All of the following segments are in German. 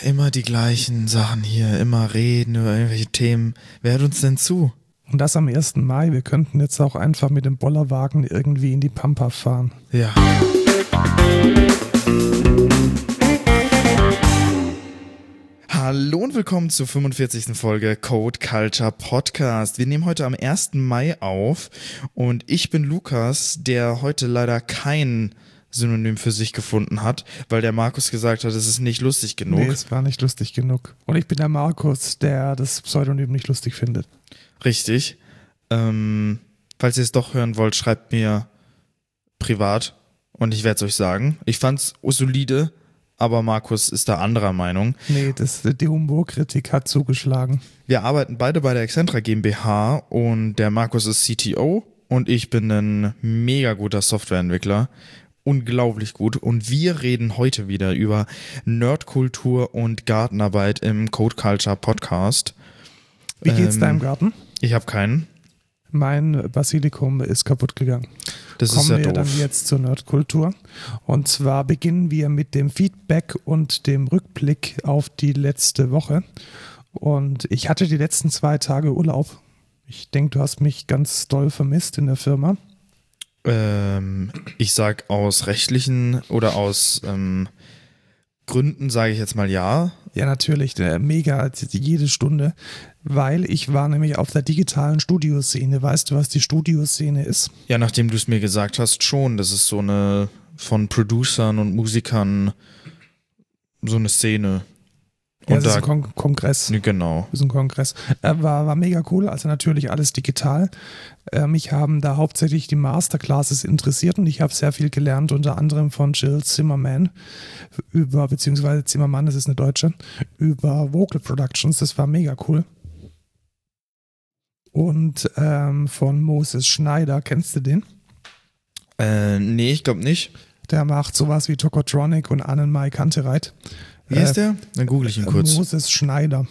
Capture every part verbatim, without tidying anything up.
immer die gleichen Sachen hier, immer reden über irgendwelche Themen. Wer hört uns denn zu? Und das am ersten Mai. Wir könnten jetzt auch einfach mit dem Bollerwagen irgendwie in die Pampa fahren. Ja. Hallo und willkommen zur fünfundvierzigsten Folge Code Culture Podcast. Wir nehmen heute am ersten Mai auf und ich bin Lukas, der heute leider kein Synonym für sich gefunden hat, weil der Markus gesagt hat, es ist nicht lustig genug. Nee, es war nicht lustig genug. Und ich bin der Markus, der das Pseudonym nicht lustig findet. Richtig. Ähm, falls ihr es doch hören wollt, schreibt mir privat und ich werde es euch sagen. Ich fand's solide, aber Markus ist da anderer Meinung. Nee, das, die Humorkritik hat zugeschlagen. Wir arbeiten beide bei der Excentra GmbH und der Markus ist C T O und ich bin ein mega guter Softwareentwickler. Unglaublich gut. Und wir reden heute wieder über Nerdkultur und Gartenarbeit im Code Culture Podcast. Wie geht's ähm, deinem Garten? Ich habe keinen. Mein Basilikum ist kaputt gegangen. Das Kommen ist ja wir doof. dann jetzt zur Nerdkultur. Und zwar beginnen wir mit dem Feedback und dem Rückblick auf die letzte Woche. Und ich hatte die letzten zwei Tage Urlaub. Ich denke, du hast mich ganz doll vermisst in der Firma. Ähm, ich sag aus rechtlichen oder aus ähm, Gründen sage ich jetzt mal ja. Ja, natürlich, äh, mega, jede Stunde, weil ich war nämlich auf der digitalen Studioszene. Weißt du, was die Studioszene ist? Ja, nachdem du es mir gesagt hast, schon. Das ist so eine von Producern und Musikern so eine Szene. Ja, Und das da, ist ein Kon- Kongress. genau. Das ist ein Kongress. Äh, war, war mega cool, also natürlich alles digital. Äh, mich haben da hauptsächlich die Masterclasses interessiert und ich habe sehr viel gelernt, unter anderem von Jill Zimmerman über, beziehungsweise Zimmermann, das ist eine Deutsche, über Vocal Productions, das war mega cool. Und ähm, von Moses Schneider, kennst du den? Äh, nee, ich glaube nicht. Der macht sowas wie Tokotronic und Annenmai Kantereit. Wie ist der? Dann google ich ihn kurz. Moses Schneider.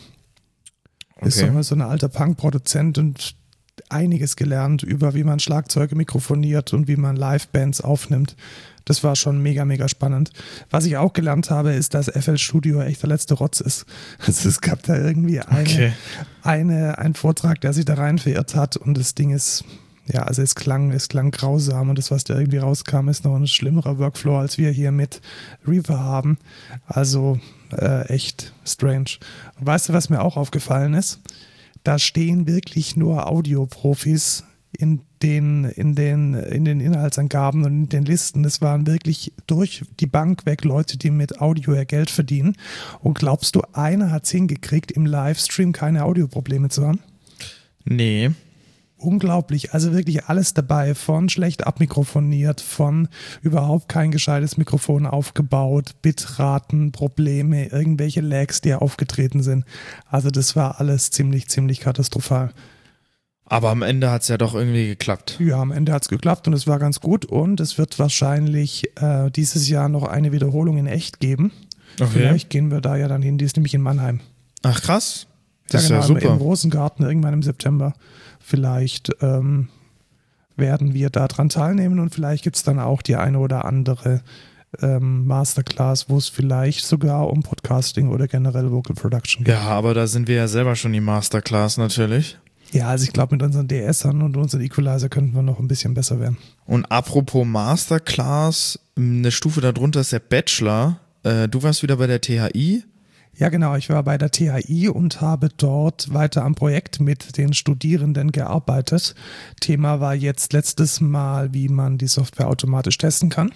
Ist Okay. so, so ein alter Punk-Produzent und einiges gelernt über, wie man Schlagzeuge mikrofoniert und wie man Live-Bands aufnimmt. Das war schon mega, mega spannend. Was ich auch gelernt habe, ist, dass F L Studio echt der letzte Rotz ist. Also es gab da irgendwie eine, Okay. eine, einen Vortrag, der sich da rein verirrt hat und das Ding ist, ja, also es klang, es klang grausam und das, was da irgendwie rauskam, ist noch ein schlimmerer Workflow, als wir hier mit Reaper haben. Also äh, echt strange. Und weißt du, was mir auch aufgefallen ist? Da stehen wirklich nur Audioprofis in den, in den, in den Inhaltsangaben und in den Listen. Das waren wirklich durch die Bank weg Leute, die mit Audio ihr Geld verdienen. Und glaubst du, einer hat es hingekriegt, im Livestream keine Audioprobleme zu haben? Nee. Unglaublich, also wirklich alles dabei, von schlecht abmikrofoniert, von überhaupt kein gescheites Mikrofon aufgebaut, Bitraten, Probleme, irgendwelche Lags, die aufgetreten sind. Also das war alles ziemlich, ziemlich katastrophal. Aber am Ende hat es ja doch irgendwie geklappt. Ja, am Ende hat es geklappt und es war ganz gut und es wird wahrscheinlich äh, dieses Jahr noch eine Wiederholung in echt geben. Okay. Vielleicht gehen wir da ja dann hin, die ist nämlich in Mannheim. Ach krass. Das ja, ist genau, ja super. im Rosengarten irgendwann im September. Vielleicht ähm, werden wir da dran teilnehmen und vielleicht gibt es dann auch die eine oder andere ähm, Masterclass, wo es vielleicht sogar um Podcasting oder generell Vocal Production geht. Ja, aber da sind wir ja selber schon die Masterclass natürlich. Ja, also ich glaube, mit unseren D S-ern und unseren Equalizer könnten wir noch ein bisschen besser werden. Und apropos Masterclass, eine Stufe darunter ist der Bachelor. Äh, du warst wieder bei der T H I. Ja, genau. Ich war bei der T H I und habe dort weiter am Projekt mit den Studierenden gearbeitet. Thema war jetzt letztes Mal, wie man die Software automatisch testen kann.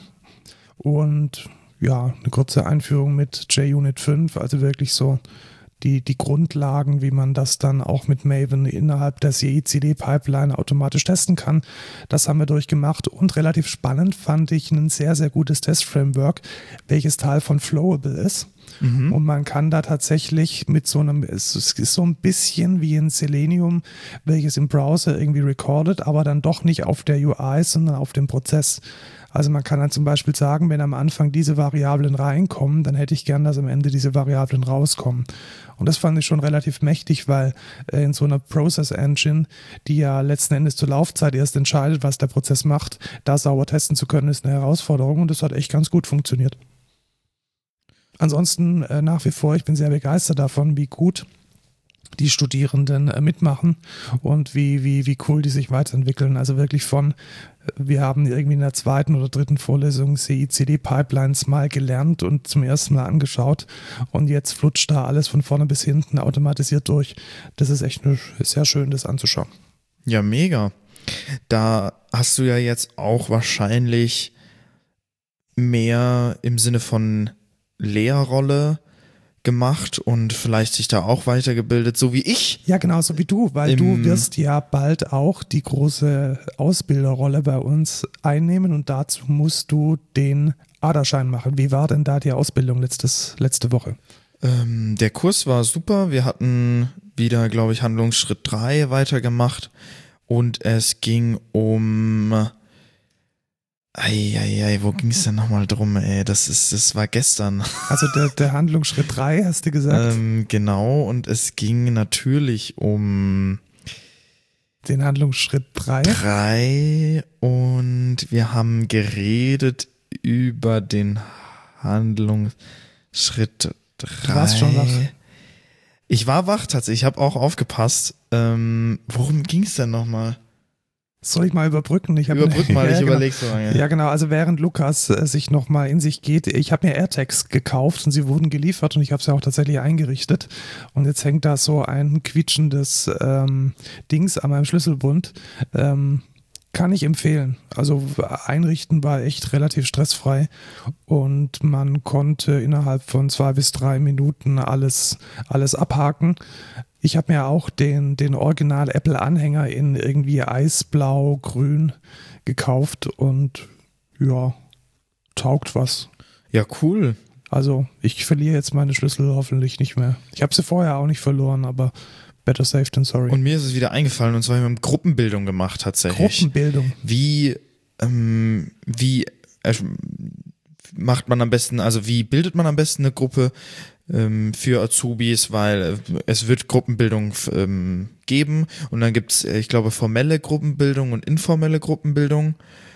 Und ja, eine kurze Einführung mit JUnit fünf, also wirklich so die, die Grundlagen, wie man das dann auch mit Maven innerhalb der C I C D-Pipeline automatisch testen kann. Das haben wir durchgemacht und relativ spannend fand ich ein sehr, sehr gutes Test-Framework, welches Teil von Flowable ist. Mhm. Und man kann da tatsächlich mit so einem, es ist so ein bisschen wie ein Selenium, welches im Browser irgendwie recordet, aber dann doch nicht auf der U I, sondern auf dem Prozess. Also man kann dann zum Beispiel sagen, wenn am Anfang diese Variablen reinkommen, dann hätte ich gern, dass am Ende diese Variablen rauskommen. Und das fand ich schon relativ mächtig, weil äh, in so einer Process Engine, die ja letzten Endes zur Laufzeit erst entscheidet, was der Prozess macht, da sauber testen zu können, ist eine Herausforderung und das hat echt ganz gut funktioniert. Ansonsten äh, nach wie vor, ich bin sehr begeistert davon, wie gut die Studierenden äh, mitmachen und wie, wie, wie cool die sich weiterentwickeln. Also wirklich von, wir haben irgendwie in der zweiten oder dritten Vorlesung C I C D-Pipelines mal gelernt und zum ersten Mal angeschaut und jetzt flutscht da alles von vorne bis hinten automatisiert durch. Das ist echt nur sehr schön, das anzuschauen. Ja, mega. Da hast du ja jetzt auch wahrscheinlich mehr im Sinne von Lehrrolle gemacht und vielleicht sich da auch weitergebildet, so wie ich. Ja, genauso wie du, weil du wirst ja bald auch die große Ausbilderrolle bei uns einnehmen und dazu musst du den A D A-Schein machen. Wie war denn da die Ausbildung letztes, letzte Woche? Ähm, der Kurs war super. Wir hatten wieder, glaube ich, Handlungsschritt drei weitergemacht und es ging um Eieiei, wo ging es denn nochmal drum, ey? Das ist, das war gestern. Also der, der Handlungsschritt drei, hast du gesagt? Ähm, genau, und es ging natürlich um den Handlungsschritt drei. drei und wir haben geredet über den Handlungsschritt drei. Du warst schon wach. Ich war wach tatsächlich, ich habe auch aufgepasst. Ähm, worum ging es denn nochmal? Soll ich mal überbrücken? Ich Überbrück mal, ja, ich genau. überlege so lange. Ja, genau. Also während Lukas äh, sich nochmal in sich geht, ich habe mir AirTags gekauft und sie wurden geliefert und ich habe sie auch tatsächlich eingerichtet. Und jetzt hängt da so ein quietschendes ähm, Dings an meinem Schlüsselbund. Ähm, kann ich empfehlen. Also einrichten war echt relativ stressfrei und man konnte innerhalb von zwei bis drei Minuten alles, alles abhaken. Ich habe mir auch den, den Original-Apple-Anhänger in irgendwie Eisblau, Grün gekauft und ja, taugt was. Ja, cool. Also ich verliere jetzt meine Schlüssel hoffentlich nicht mehr. Ich habe sie vorher auch nicht verloren, aber better safe than sorry. Und mir ist es wieder eingefallen und zwar haben wir Gruppenbildung gemacht tatsächlich. Gruppenbildung. Wie, ähm, wie äh, macht man am besten, also wie bildet man am besten eine Gruppe ähm, für Azubis, weil äh, es wird Gruppenbildung ähm, geben und dann gibt es, äh, ich glaube, formelle Gruppenbildung und informelle Gruppenbildung.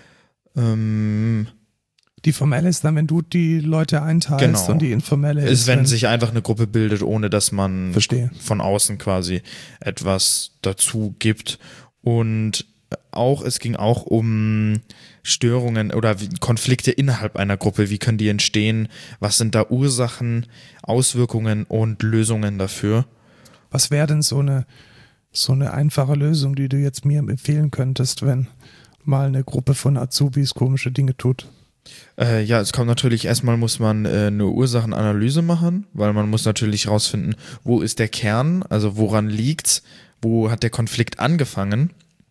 Ähm, Die formelle ist dann, wenn du die Leute einteilst Genau. und die informelle ist, ist, wenn, wenn sich einfach eine Gruppe bildet, ohne dass man Verstehe. von außen quasi etwas dazu gibt. Und auch, es ging auch um Störungen oder Konflikte innerhalb einer Gruppe. Wie können die entstehen? Was sind da Ursachen, Auswirkungen und Lösungen dafür? Was wäre denn so eine, so eine einfache Lösung, die du jetzt mir empfehlen könntest, wenn mal eine Gruppe von Azubis komische Dinge tut? Äh, ja, es kommt natürlich, erstmal muss man äh, eine Ursachenanalyse machen, weil man muss natürlich rausfinden, wo ist der Kern, also woran liegt's, wo hat der Konflikt angefangen.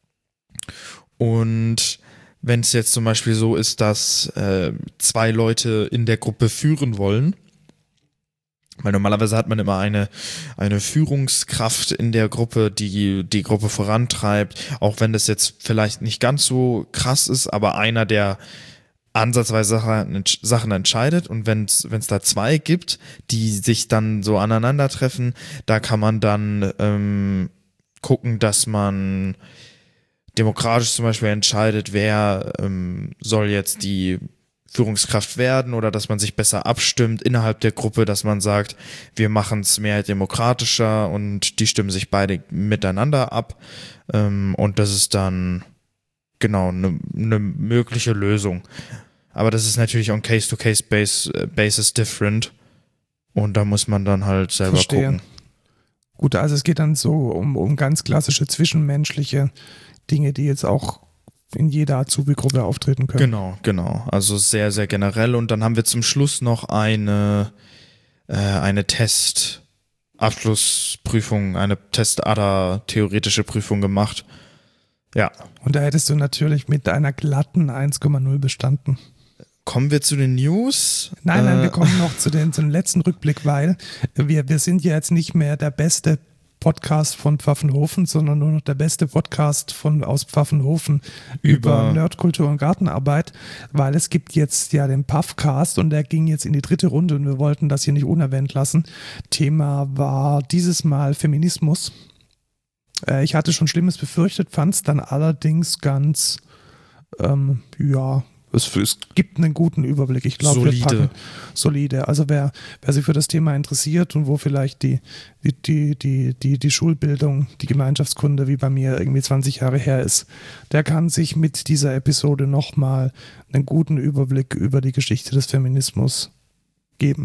Und wenn es jetzt zum Beispiel so ist, dass äh, zwei Leute in der Gruppe führen wollen, weil normalerweise hat man immer eine, eine Führungskraft in der Gruppe, die die Gruppe vorantreibt, auch wenn das jetzt vielleicht nicht ganz so krass ist, aber einer, der ansatzweise Sachen entscheidet und wenn es da zwei gibt, die sich dann so aneinandertreffen, da kann man dann ähm, gucken, dass man demokratisch zum Beispiel entscheidet, wer ähm, soll jetzt die Führungskraft werden oder dass man sich besser abstimmt innerhalb der Gruppe, dass man sagt, wir machen es mehr demokratischer und die stimmen sich beide miteinander ab ähm, und das ist dann genau eine ne mögliche Lösung. Aber das ist natürlich on Case-to-Case-Basis different und da muss man dann halt selber Verstehe. gucken. Gut, also es geht dann so um, um ganz klassische zwischenmenschliche Dinge, die jetzt auch in jeder Azubi-Gruppe auftreten können. Genau, genau. Also sehr, sehr generell. Und dann haben wir zum Schluss noch eine, äh, eine Test-Abschlussprüfung, eine Test-A D A-theoretische Prüfung gemacht. Ja. Und da hättest du natürlich mit einer glatten eins Komma null bestanden. Kommen wir zu den News? Nein, nein, äh, wir kommen noch zu den, zu dem letzten Rückblick, weil wir, wir sind ja jetzt nicht mehr der beste Podcast von Pfaffenhofen, sondern nur noch der beste Podcast von aus Pfaffenhofen über, über Nerdkultur und Gartenarbeit, weil es gibt jetzt ja den Puffcast und der ging jetzt in die dritte Runde und wir wollten das hier nicht unerwähnt lassen. Thema war dieses Mal Feminismus. Äh, ich hatte schon Schlimmes befürchtet, fand es dann allerdings ganz, ähm, ja, es, es gibt einen guten Überblick. Ich glaube, wir packen solide. Also wer, wer sich für das Thema interessiert und wo vielleicht die, die, die, die, die, die Schulbildung, die Gemeinschaftskunde wie bei mir irgendwie zwanzig Jahre her ist, der kann sich mit dieser Episode nochmal einen guten Überblick über die Geschichte des Feminismus geben.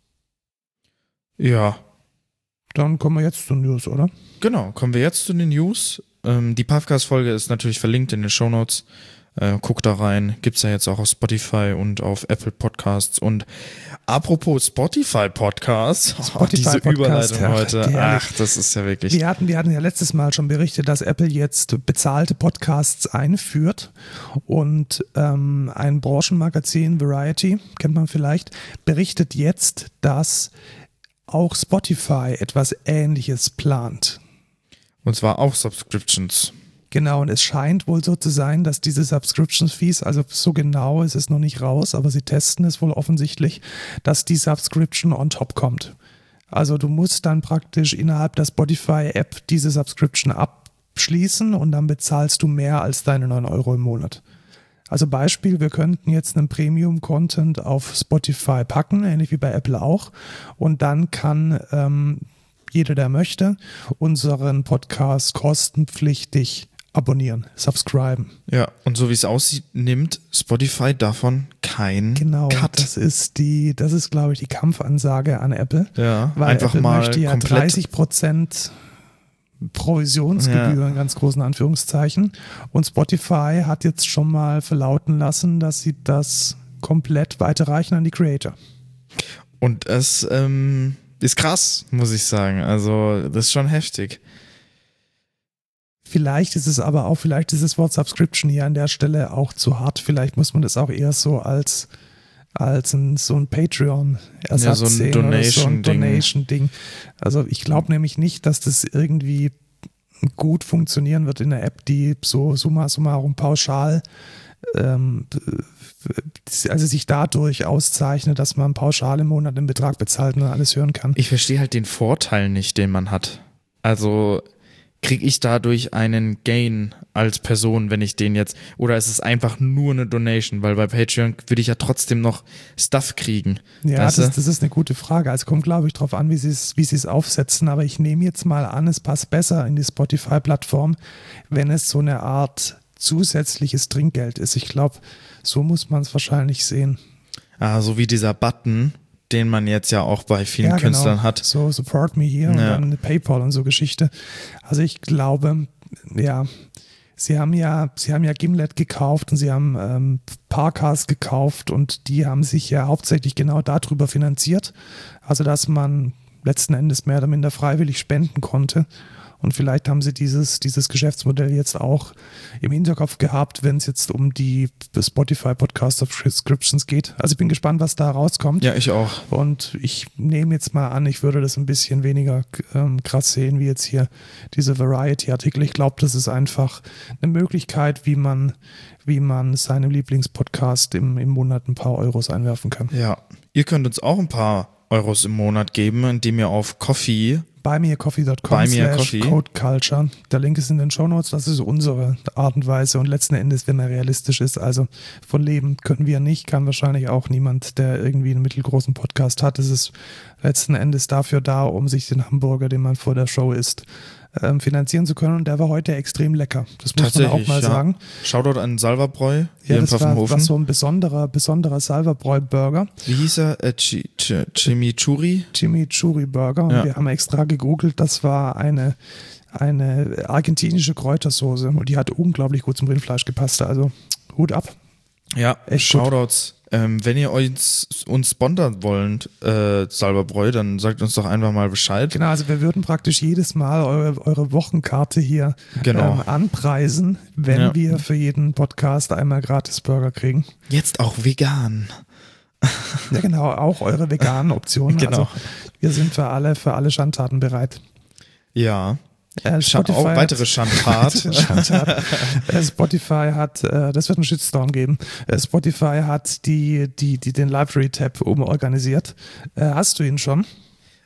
Ja. Dann kommen wir jetzt zu News, oder? Genau, kommen wir jetzt zu den News. Ähm, die Podcast-Folge ist natürlich verlinkt in den Shownotes. Äh, guckt da rein, gibt's ja jetzt auch auf Spotify und auf Apple Podcasts. Und apropos Spotify Podcasts, oh, diese Podcast, Überleitung ja, heute, herrlich. ach, das ist ja wirklich. Wir hatten, wir hatten ja letztes Mal schon berichtet, dass Apple jetzt bezahlte Podcasts einführt und ähm, ein Branchenmagazin, Variety, kennt man vielleicht, berichtet jetzt, dass auch Spotify etwas Ähnliches plant. Und zwar auch Subscriptions. Genau, und es scheint wohl so zu sein, dass diese Subscription-Fees, also so genau ist es noch nicht raus, aber sie testen es wohl offensichtlich, dass die Subscription on top kommt. Also du musst dann praktisch innerhalb der Spotify-App diese Subscription abschließen und dann bezahlst du mehr als deine neun Euro im Monat. Also Beispiel, wir könnten jetzt einen Premium-Content auf Spotify packen, ähnlich wie bei Apple auch, und dann kann ähm, jeder, der möchte, unseren Podcast kostenpflichtig abonnieren, subscriben. Ja, und so wie es aussieht, nimmt Spotify davon kein genau, Cut. Das ist die, das ist, glaube ich, die Kampfansage an Apple. Ja, weil einfach Apple mal möchte ja komplett dreißig Prozent Provisionsgebühren, ja. in ganz großen Anführungszeichen. Und Spotify hat jetzt schon mal verlauten lassen, dass sie das komplett weiterreichen an die Creator. Und es ähm, ist krass, muss ich sagen. Also das ist schon heftig. Vielleicht ist es aber auch, vielleicht ist das Wort Subscription hier an der Stelle auch zu hart. Vielleicht muss man das auch eher so als, als ein, so ein Patreon-Ersatz ja, so ein sehen Donation oder so ein Ding. Donation-Ding. Also ich glaube nämlich nicht, dass das irgendwie gut funktionieren wird in der App, die so summa summarum pauschal ähm, also sich dadurch auszeichnet, dass man pauschal im Monat einen Betrag bezahlt und alles hören kann. Ich verstehe halt den Vorteil nicht, den man hat. Also kriege ich dadurch einen Gain als Person, wenn ich den jetzt, oder ist es einfach nur eine Donation, weil bei Patreon würde ich ja trotzdem noch Stuff kriegen. Ja, weißt das, du? das ist eine gute Frage. Also kommt, glaube ich, drauf an, wie sie es, wie sie es aufsetzen, aber ich nehme jetzt mal an, es passt besser in die Spotify-Plattform, wenn es so eine Art zusätzliches Trinkgeld ist. Ich glaube, so muss man es wahrscheinlich sehen. Ah, so wie dieser Button, den man jetzt ja auch bei vielen ja, Künstlern genau. hat. So, support me hier und Ja. dann eine PayPal und so Geschichte. Also ich glaube, ja, sie haben ja, sie haben ja Gimlet gekauft und sie haben ähm, Parcast gekauft und die haben sich ja hauptsächlich genau darüber finanziert. Also dass man letzten Endes mehr oder minder freiwillig spenden konnte. Und vielleicht haben sie dieses, dieses Geschäftsmodell jetzt auch im Hinterkopf gehabt, wenn es jetzt um die Spotify Podcast Subscriptions geht. Also ich bin gespannt, was da rauskommt. Ja, ich auch. Und ich nehme jetzt mal an, ich würde das ein bisschen weniger ähm, krass sehen, wie jetzt hier diese Variety-Artikel. Ich glaube, das ist einfach eine Möglichkeit, wie man, wie man seinem Lieblingspodcast im, im Monat ein paar Euros einwerfen kann. Ja, ihr könnt uns auch ein paar Euros im Monat geben, indem ihr auf Coffee buymeacoffee dot com slash code culture. Der Link ist in den Shownotes. Das ist unsere Art und Weise und letzten Endes, wenn er realistisch ist, also von leben können wir nicht, kann wahrscheinlich auch niemand, der irgendwie einen mittelgroßen Podcast hat. Es ist letzten Endes dafür da, um sich den Hamburger, den man vor der Show isst, ähm, finanzieren zu können und der war heute extrem lecker. Das muss man auch mal ja. sagen. Shoutout an Salverbräu hier Ja, in das war, Pfaffenhofen. war so ein besonderer, besonderer Salverbräu-Burger. Wie hieß er? Äh, Ch- Ch- Chimichurri? Chimichurri Burger. Und Ja. wir haben extra gegoogelt. Das war eine, eine argentinische Kräutersoße und die hat unglaublich gut zum Rindfleisch gepasst. Also Hut ab. Ja, Echt Shoutouts. Ähm, wenn ihr uns, uns sponsern wollt, äh, Salverbräu, dann sagt uns doch einfach mal Bescheid. Genau, also wir würden praktisch jedes Mal eure, eure Wochenkarte hier Genau. ähm, anpreisen, wenn Ja. wir für jeden Podcast einmal gratis Burger kriegen. Jetzt auch vegan. Ja genau, auch eure veganen Optionen. Genau. Also wir sind für alle, für alle Schandtaten bereit. Ja. Äh, Scha- Spotify auch hat- weitere Schandtat. Schandtat. Äh, Spotify hat, äh, das wird einen Shitstorm geben. Äh, Spotify hat die, die, die den Library-Tab umorganisiert. Äh, hast du ihn schon?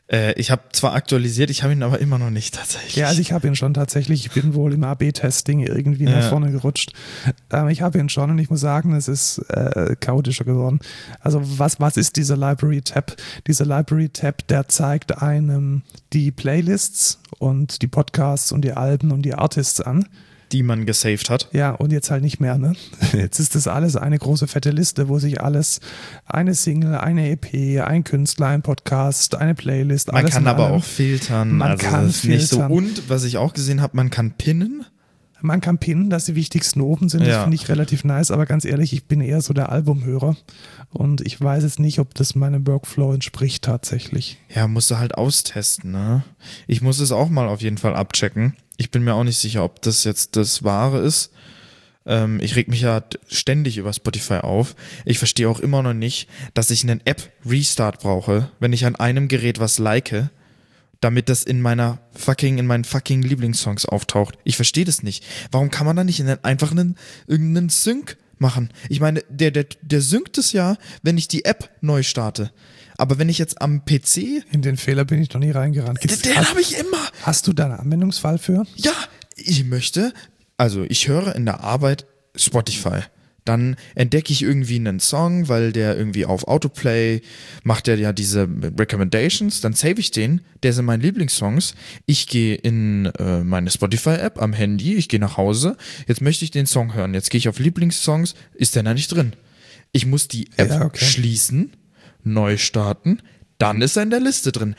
Äh, ich habe zwar aktualisiert, ich habe ihn aber immer noch nicht tatsächlich. Ja, also ich habe ihn schon tatsächlich. Ich bin wohl im A B Testing irgendwie Ja. nach vorne gerutscht. Ähm, ich habe ihn schon und ich muss sagen, es ist äh, chaotischer geworden. Also was, was ist dieser Library-Tab? Dieser Library-Tab, der zeigt einem die Playlists und die Podcasts und die Alben und die Artists an. Die man gesaved hat. Ja, und jetzt halt nicht mehr, ne? Jetzt ist das alles eine große fette Liste, wo sich alles, eine Single, eine E P, ein Künstler, ein Podcast, eine Playlist, Man alles kann in aber allem. auch filtern. Man also kann das ist nicht so. filtern. Und was ich auch gesehen habe, man kann pinnen. Man kann pinnen, dass die wichtigsten oben sind, das Ja. finde ich relativ nice, aber ganz ehrlich, ich bin eher so der Albumhörer und ich weiß jetzt nicht, ob das meinem Workflow entspricht tatsächlich. Ja, musst du halt austesten, ne? Ich muss es auch mal auf jeden Fall abchecken. Ich bin mir auch nicht sicher, ob das jetzt das Wahre ist. Ähm, ich reg mich ja ständig über Spotify auf. Ich verstehe auch immer noch nicht, dass ich einen App-Restart brauche, wenn ich an einem Gerät was like, damit das in meiner fucking, in meinen fucking Lieblingssongs auftaucht. Ich verstehe das nicht. Warum kann man da nicht in einen, einfach einen, irgendeinen Sync machen? Ich meine, der, der, der synkt es ja, wenn ich die App neu starte. Aber wenn ich jetzt am P C, In den Fehler bin ich noch nie reingerannt. den, den habe ich immer. Hast du da einen Anwendungsfall für? Ja, ich möchte, also ich höre in der Arbeit Spotify. Dann entdecke ich irgendwie einen Song, weil der irgendwie auf Autoplay macht der ja diese Recommendations, dann save ich den, der sind meine Lieblingssongs. Ich gehe in äh, meine Spotify-App am Handy, ich gehe nach Hause, jetzt möchte ich den Song hören, jetzt gehe ich auf Lieblingssongs, ist der da nicht drin. Ich muss die App Ja, okay. schließen, neu starten, dann ist er in der Liste drin.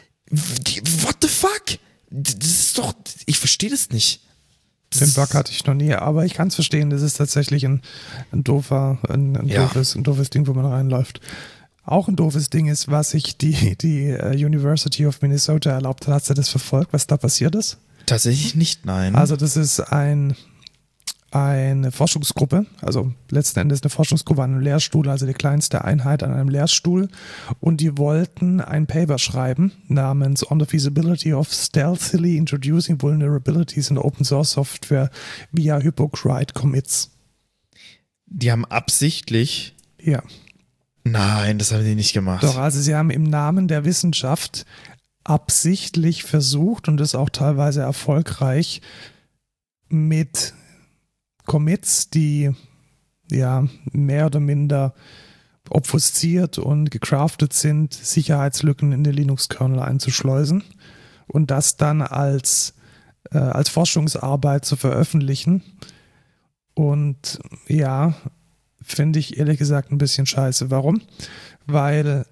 What the fuck? Das ist doch, ich verstehe das nicht. Den Bug hatte ich noch nie, aber ich kann es verstehen, das ist tatsächlich ein, ein doofer, ein, ein, Ja. doofes, ein doofes Ding, wo man reinläuft. Auch ein doofes Ding ist, was sich die, die uh, University of Minnesota erlaubt hat. Hast du das verfolgt, was da passiert ist? Tatsächlich nicht, nein. Also das ist ein, eine Forschungsgruppe, also letzten Endes eine Forschungsgruppe an einem Lehrstuhl, also die kleinste Einheit an einem Lehrstuhl, und die wollten ein Paper schreiben namens On the Feasibility of Stealthily Introducing Vulnerabilities in Open Source Software via Hypocrite Commits. Die haben absichtlich, Ja, nein, das haben die nicht gemacht. doch, also sie haben im Namen der Wissenschaft absichtlich versucht und das auch teilweise erfolgreich mit Commits, die ja mehr oder minder obfusziert und gecraftet sind, Sicherheitslücken in den Linux-Kernel einzuschleusen und das dann als, äh, als Forschungsarbeit zu veröffentlichen. Und ja, finde ich ehrlich gesagt ein bisschen scheiße. Warum? Weil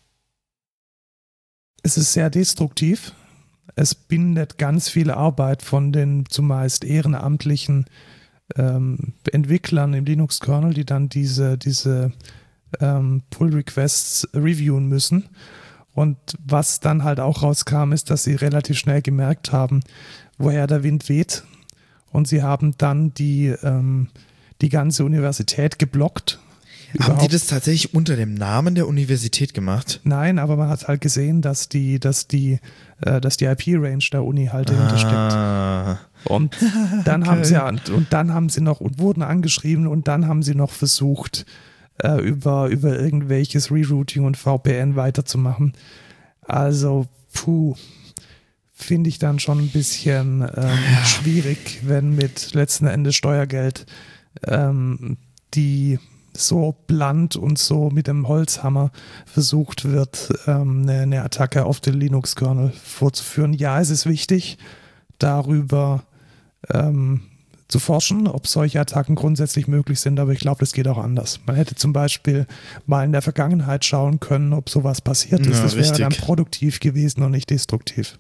es ist sehr destruktiv. Es bindet ganz viel Arbeit von den zumeist ehrenamtlichen ähm, Entwicklern im Linux-Kernel, die dann diese, diese ähm, Pull-Requests reviewen müssen. Und was dann halt auch rauskam, ist, dass sie relativ schnell gemerkt haben, woher der Wind weht. Und sie haben dann die, ähm, die ganze Universität geblockt. Haben die das tatsächlich unter dem Namen der Universität gemacht? Nein, aber man hat halt gesehen, dass die, dass die, äh, dass die I P-Range der Uni halt dahinter steckt. Ah, Und dann Okay. haben sie und, und dann haben sie noch und wurden angeschrieben und dann haben sie noch versucht, äh, über, über irgendwelches Rerouting und V P N weiterzumachen. Also, puh, finde ich dann schon ein bisschen ähm, schwierig, wenn mit letzten Endes Steuergeld ähm, die so blunt und so mit dem Holzhammer versucht wird, ähm, eine, eine Attacke auf den Linux-Kernel vorzuführen. Ja, es ist wichtig, darüber ähm, zu forschen, ob solche Attacken grundsätzlich möglich sind, aber ich glaube, das geht auch anders. Man hätte zum Beispiel mal in der Vergangenheit schauen können, ob sowas passiert ist. Ja, Das wäre richtig. dann produktiv gewesen und nicht destruktiv.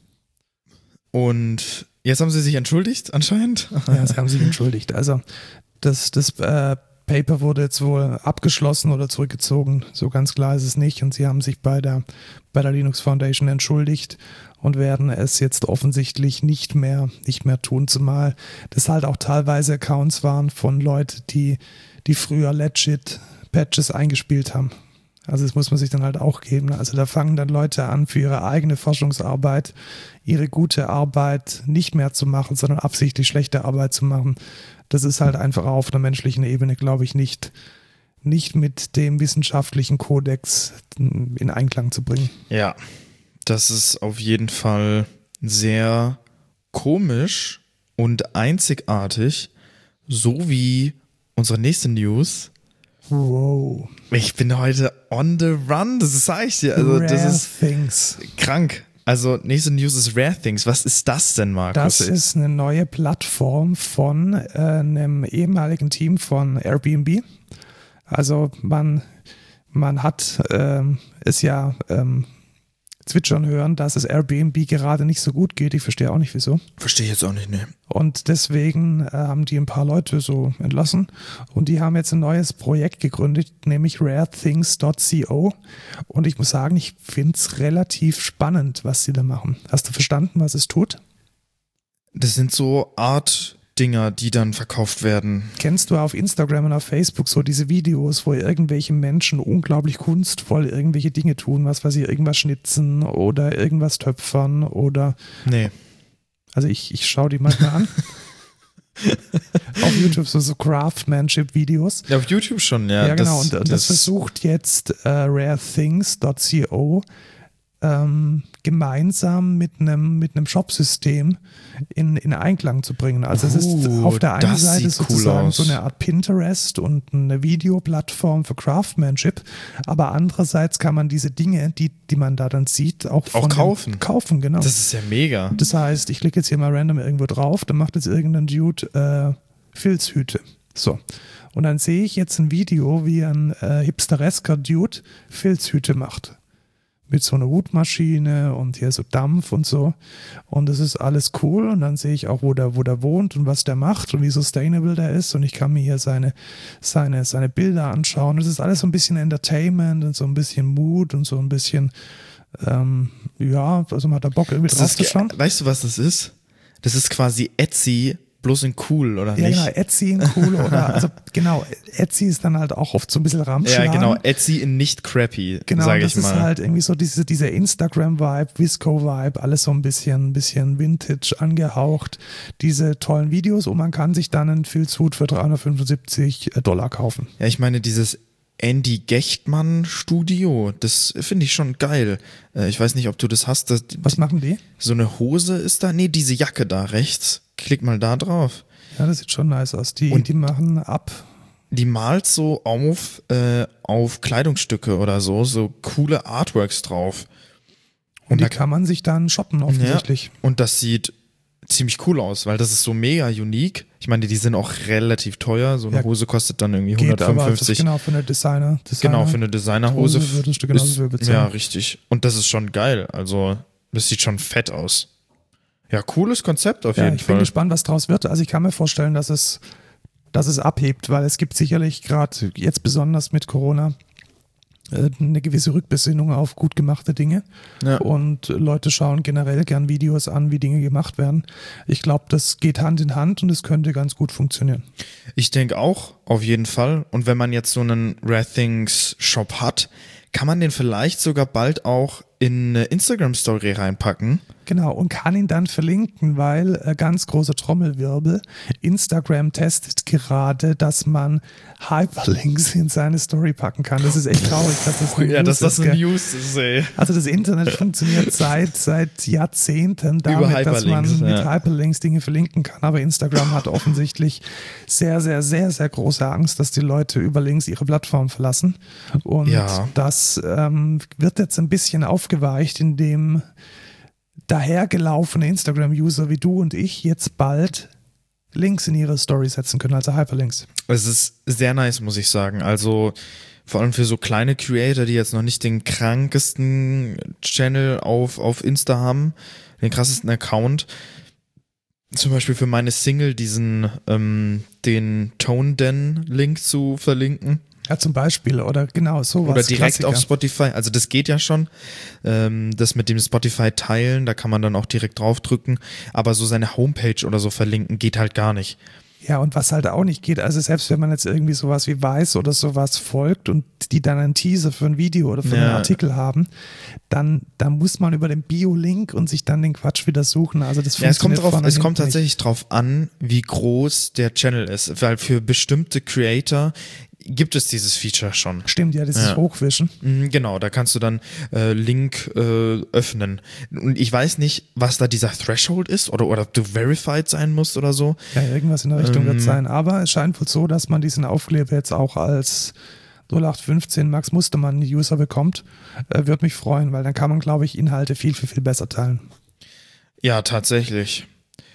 und jetzt haben sie sich entschuldigt, anscheinend. Ja, sie haben sich entschuldigt. Also das, das äh, Paper wurde jetzt wohl abgeschlossen oder zurückgezogen. So ganz klar ist es nicht. Und sie haben sich bei der, bei der Linux Foundation entschuldigt und werden es jetzt offensichtlich nicht mehr, nicht mehr tun, zumal das halt auch teilweise Accounts waren von Leuten, die, die früher legit Patches eingespielt haben. Also das muss man sich dann halt auch geben. Also da fangen dann Leute an, für ihre eigene Forschungsarbeit ihre gute Arbeit nicht mehr zu machen, sondern absichtlich schlechte Arbeit zu machen. Das ist halt einfach auf einer menschlichen Ebene, glaube ich, nicht, nicht mit dem wissenschaftlichen Kodex in Einklang zu bringen. Ja, Das ist auf jeden Fall sehr komisch und einzigartig, so wie unsere nächste News. Wow. Ich bin heute on the run, das sage ich dir. Also, Rare das ist Things. krank. Also, nächste News ist Rare Things. Was ist das denn, Markus? Das ist eine neue Plattform von äh, einem ehemaligen Team von Airbnb. Also, man, man hat ähm, es ja ähm, zwitschern hören, dass es Airbnb gerade nicht so gut geht. Ich verstehe auch nicht, wieso. Verstehe ich jetzt auch nicht, ne. Und deswegen äh, haben die ein paar Leute so entlassen und die haben jetzt ein neues Projekt gegründet, nämlich rare things dot co, und ich muss sagen, ich finde es relativ spannend, was sie da machen. Hast du verstanden, was es tut? Das sind so Art-Dinger, die dann verkauft werden. Kennst du auf Instagram und auf Facebook so diese Videos, wo irgendwelche Menschen unglaublich kunstvoll irgendwelche Dinge tun, was weiß ich, irgendwas schnitzen oder irgendwas töpfern oder... Nee. Also ich, ich schaue die manchmal an. Auf YouTube so, so Craftsmanship-Videos. Ja, auf YouTube schon, ja. Ja, genau. Das, und, und das, das versucht jetzt äh, rare things dot co ähm, gemeinsam mit einem mit einem Shop-System in, in Einklang zu bringen. Also es ist Uh, auf der einen das Seite sieht cool sozusagen aus. so eine Art Pinterest und eine Videoplattform für Craftsmanship, aber andererseits kann man diese Dinge, die, die man da dann sieht, auch, von Auch dem- kaufen. kaufen, genau. Das ist ja mega. Das heißt, ich klicke jetzt hier mal random irgendwo drauf, dann macht jetzt irgendein Dude äh, Filzhüte. So. Und dann sehe ich jetzt ein Video, wie ein äh, hipsteresker Dude Filzhüte macht. Mit so einer Hutmaschine und hier so Dampf und so. Und das ist alles cool. Und dann sehe ich auch, wo der, wo der wohnt und was der macht und wie sustainable der ist. Und ich kann mir hier seine, seine, seine Bilder anschauen. Das ist alles so ein bisschen Entertainment und so ein bisschen Mood und so ein bisschen, ähm, ja, also man hat da Bock irgendwie Das drauf ist, zu schauen. weißt du, was das ist? Das ist quasi Etsy, bloß in cool, oder Ja, nicht? genau, Etsy in cool oder, also genau, Etsy ist dann halt auch oft so ein bisschen Ramschlagen. Ja, genau, Etsy in nicht crappy, Genau, sage das ich mal. ist halt irgendwie so diese, dieser Instagram-Vibe, Visco-Vibe, alles so ein bisschen, bisschen Vintage angehaucht. Diese tollen Videos und man kann sich dann einen Filzhut für dreihundertfünfundsiebzig Dollar kaufen. Ja, ich meine, dieses Andy Gechtmann Studio, das finde ich schon geil. Äh, ich weiß nicht, ob du das hast. Das, Was machen die? so eine Hose ist da? Nee, diese Jacke da rechts. Klick mal da drauf. Ja, das sieht schon nice aus. Die, Und- die machen ab. Die malt so auf, äh, auf Kleidungsstücke oder so, so coole Artworks drauf. Und die da- kann man sich dann shoppen offensichtlich. Und das sieht ziemlich cool aus, weil das ist so mega unique. Ich meine, die sind auch relativ teuer. So eine Ja, Hose kostet dann irgendwie Geht aber das hundertfünfzig. genau für eine Designer. Designer Genau, für eine Designerhose. Hose würdest du genauso ist- viel bezahlen. Ja, richtig. Und das ist schon geil. Also, das sieht schon fett aus. Ja, cooles Konzept auf Ja, jeden ich bin Fall. gespannt, was draus wird. Also ich kann mir vorstellen, dass es, dass es abhebt, weil es gibt sicherlich gerade jetzt besonders mit Corona äh, eine gewisse Rückbesinnung auf gut gemachte Dinge. Ja. Und Leute schauen generell gern Videos an, wie Dinge gemacht werden. Ich glaube, das geht Hand in Hand und es könnte ganz gut funktionieren. Ich denke auch, auf jeden Fall. Und wenn man jetzt so einen Rare Things Shop hat, kann man den vielleicht sogar bald auch in eine Instagram-Story reinpacken. Genau, und kann ihn dann verlinken, weil äh, ganz große Trommelwirbel. Instagram testet gerade, dass man Hyperlinks in seine Story packen kann. Das ist echt traurig, dass das eine Ja, News dass das ist, eine gell? News ist, ey. Also das Internet funktioniert seit, seit Jahrzehnten damit, Über dass man Hyperlinks, mit ja. Hyperlinks Dinge verlinken kann. Aber Instagram hat offensichtlich sehr, sehr, sehr, sehr große Angst, dass die Leute über Links ihre Plattform verlassen. Und Ja. das ähm, wird jetzt ein bisschen aufgeweicht, indem dahergelaufene Instagram-User wie du und ich jetzt bald Links in ihre Story setzen können, also Hyperlinks. Es ist sehr nice, muss ich sagen. Also vor allem für so kleine Creator, die jetzt noch nicht den krankesten Channel auf, auf Insta haben, den krassesten Account. Zum Beispiel für meine Single diesen, ähm, den Tone Den Link zu verlinken. Ja, zum Beispiel, oder genau, sowas. Oder direkt Klassiker. auf Spotify. Also das geht ja schon. Ähm, das mit dem Spotify teilen, da kann man dann auch direkt draufdrücken. Aber so seine Homepage oder so verlinken geht halt gar nicht. Ja, und was halt auch nicht geht, also selbst wenn man jetzt irgendwie sowas wie Weiß oder sowas folgt und die dann einen Teaser für ein Video oder für Ja. einen Artikel haben, dann, dann muss man über den Bio-Link und sich dann den Quatsch wieder suchen. Also das Ja, es kommt, funktioniert drauf, vorne es und kommt hinten tatsächlich drauf an, wie groß der Channel ist. Weil für bestimmte Creator, gibt es dieses Feature schon. Stimmt, ja, das Ja. ist Hochwischen. Mhm, Genau, da kannst du dann äh, Link äh, öffnen. Und ich weiß nicht, was da dieser Threshold ist oder, oder ob du verified sein musst oder so. Ja, irgendwas in der Richtung Ähm. wird sein. Aber es scheint wohl so, dass man diesen Aufkleber jetzt auch als null acht fünfzehn Max Mustermann-User bekommt. Äh, Würde mich freuen, weil dann kann man, glaube ich, Inhalte viel, viel, viel besser teilen. Ja, tatsächlich.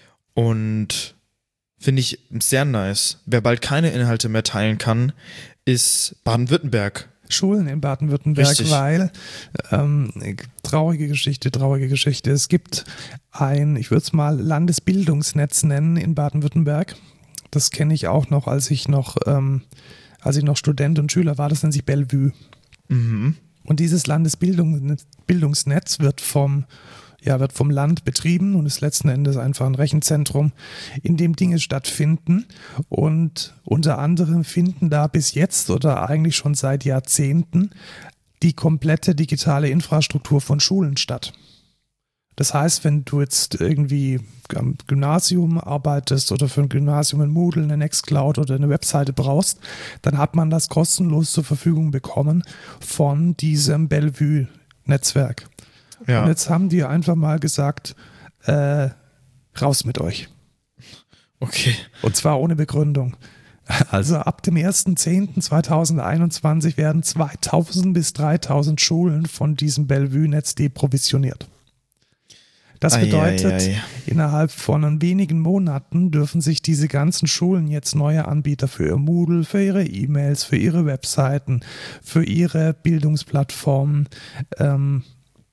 Und finde ich sehr nice. Wer bald keine Inhalte mehr teilen kann, ist Baden-Württemberg. Schulen in Baden-Württemberg, Richtig. weil ähm, traurige Geschichte, traurige Geschichte. Es gibt ein, ich würde es mal Landesbildungsnetz nennen in Baden-Württemberg. Das kenne ich auch noch, als ich noch, ähm, als ich noch Student und Schüler war. Das nennt sich Bellevue. Mhm. Und dieses Landesbildungsnetz wird vom Ja, wird vom Land betrieben und ist letzten Endes einfach ein Rechenzentrum, in dem Dinge stattfinden. Und unter anderem finden da bis jetzt oder eigentlich schon seit Jahrzehnten die komplette digitale Infrastruktur von Schulen statt. Das heißt, wenn du jetzt irgendwie am Gymnasium arbeitest oder für ein Gymnasium ein Moodle, eine Nextcloud oder eine Webseite brauchst, dann hat man das kostenlos zur Verfügung bekommen von diesem Bellevue-Netzwerk. Ja. Und jetzt haben die einfach mal gesagt, äh, raus mit euch. Okay. Und zwar ohne Begründung. Also ab dem ersten zehnten zweitausendeinundzwanzig werden zweitausend bis dreitausend Schulen von diesem Bellevue-Netz deprovisioniert. Das bedeutet, Ei, ei, ei. innerhalb von wenigen Monaten dürfen sich diese ganzen Schulen jetzt neue Anbieter für ihr Moodle, für ihre E-Mails, für ihre Webseiten, für ihre Bildungsplattformen ähm,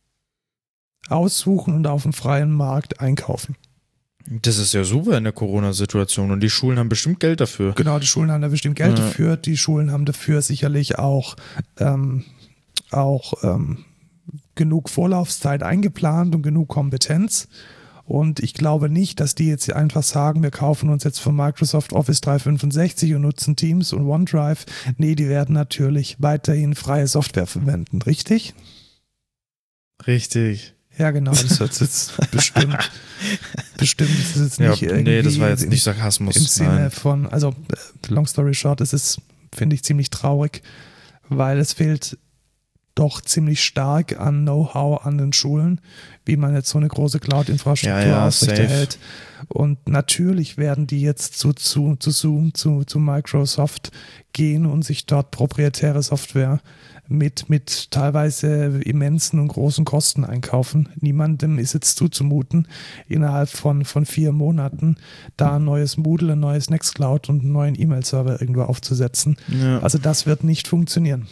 aussuchen und auf dem freien Markt einkaufen. Das ist ja super in der Corona-Situation und die Schulen haben bestimmt Geld dafür. Genau, die Schulen haben da bestimmt Geld Ja. dafür. Die Schulen haben dafür sicherlich auch, ähm, auch ähm, genug Vorlaufzeit eingeplant und genug Kompetenz. Und ich glaube nicht, dass die jetzt einfach sagen, wir kaufen uns jetzt von Microsoft Office dreihundertfünfundsechzig und nutzen Teams und OneDrive. Nee, die werden natürlich weiterhin freie Software verwenden, richtig? Richtig. Ja, genau, das wird jetzt bestimmt, bestimmt ist es jetzt nicht Ja, irgendwie nee, das war jetzt im, nicht Sarkasmus. im Sinne Nein. von, also äh, long story short, es ist, finde ich, ziemlich traurig, weil es fehlt doch ziemlich stark an Know-how an den Schulen, wie man jetzt so eine große Cloud-Infrastruktur Ja, ja, aufrechterhält. Und natürlich werden die jetzt zu, zu, zu Zoom, zu, zu Microsoft gehen und sich dort proprietäre Software mit, mit teilweise immensen und großen Kosten einkaufen. Niemandem ist jetzt zuzumuten, innerhalb von, von vier Monaten da ein neues Moodle, ein neues Nextcloud und einen neuen E-Mail-Server irgendwo aufzusetzen. Ja. Also das wird nicht funktionieren.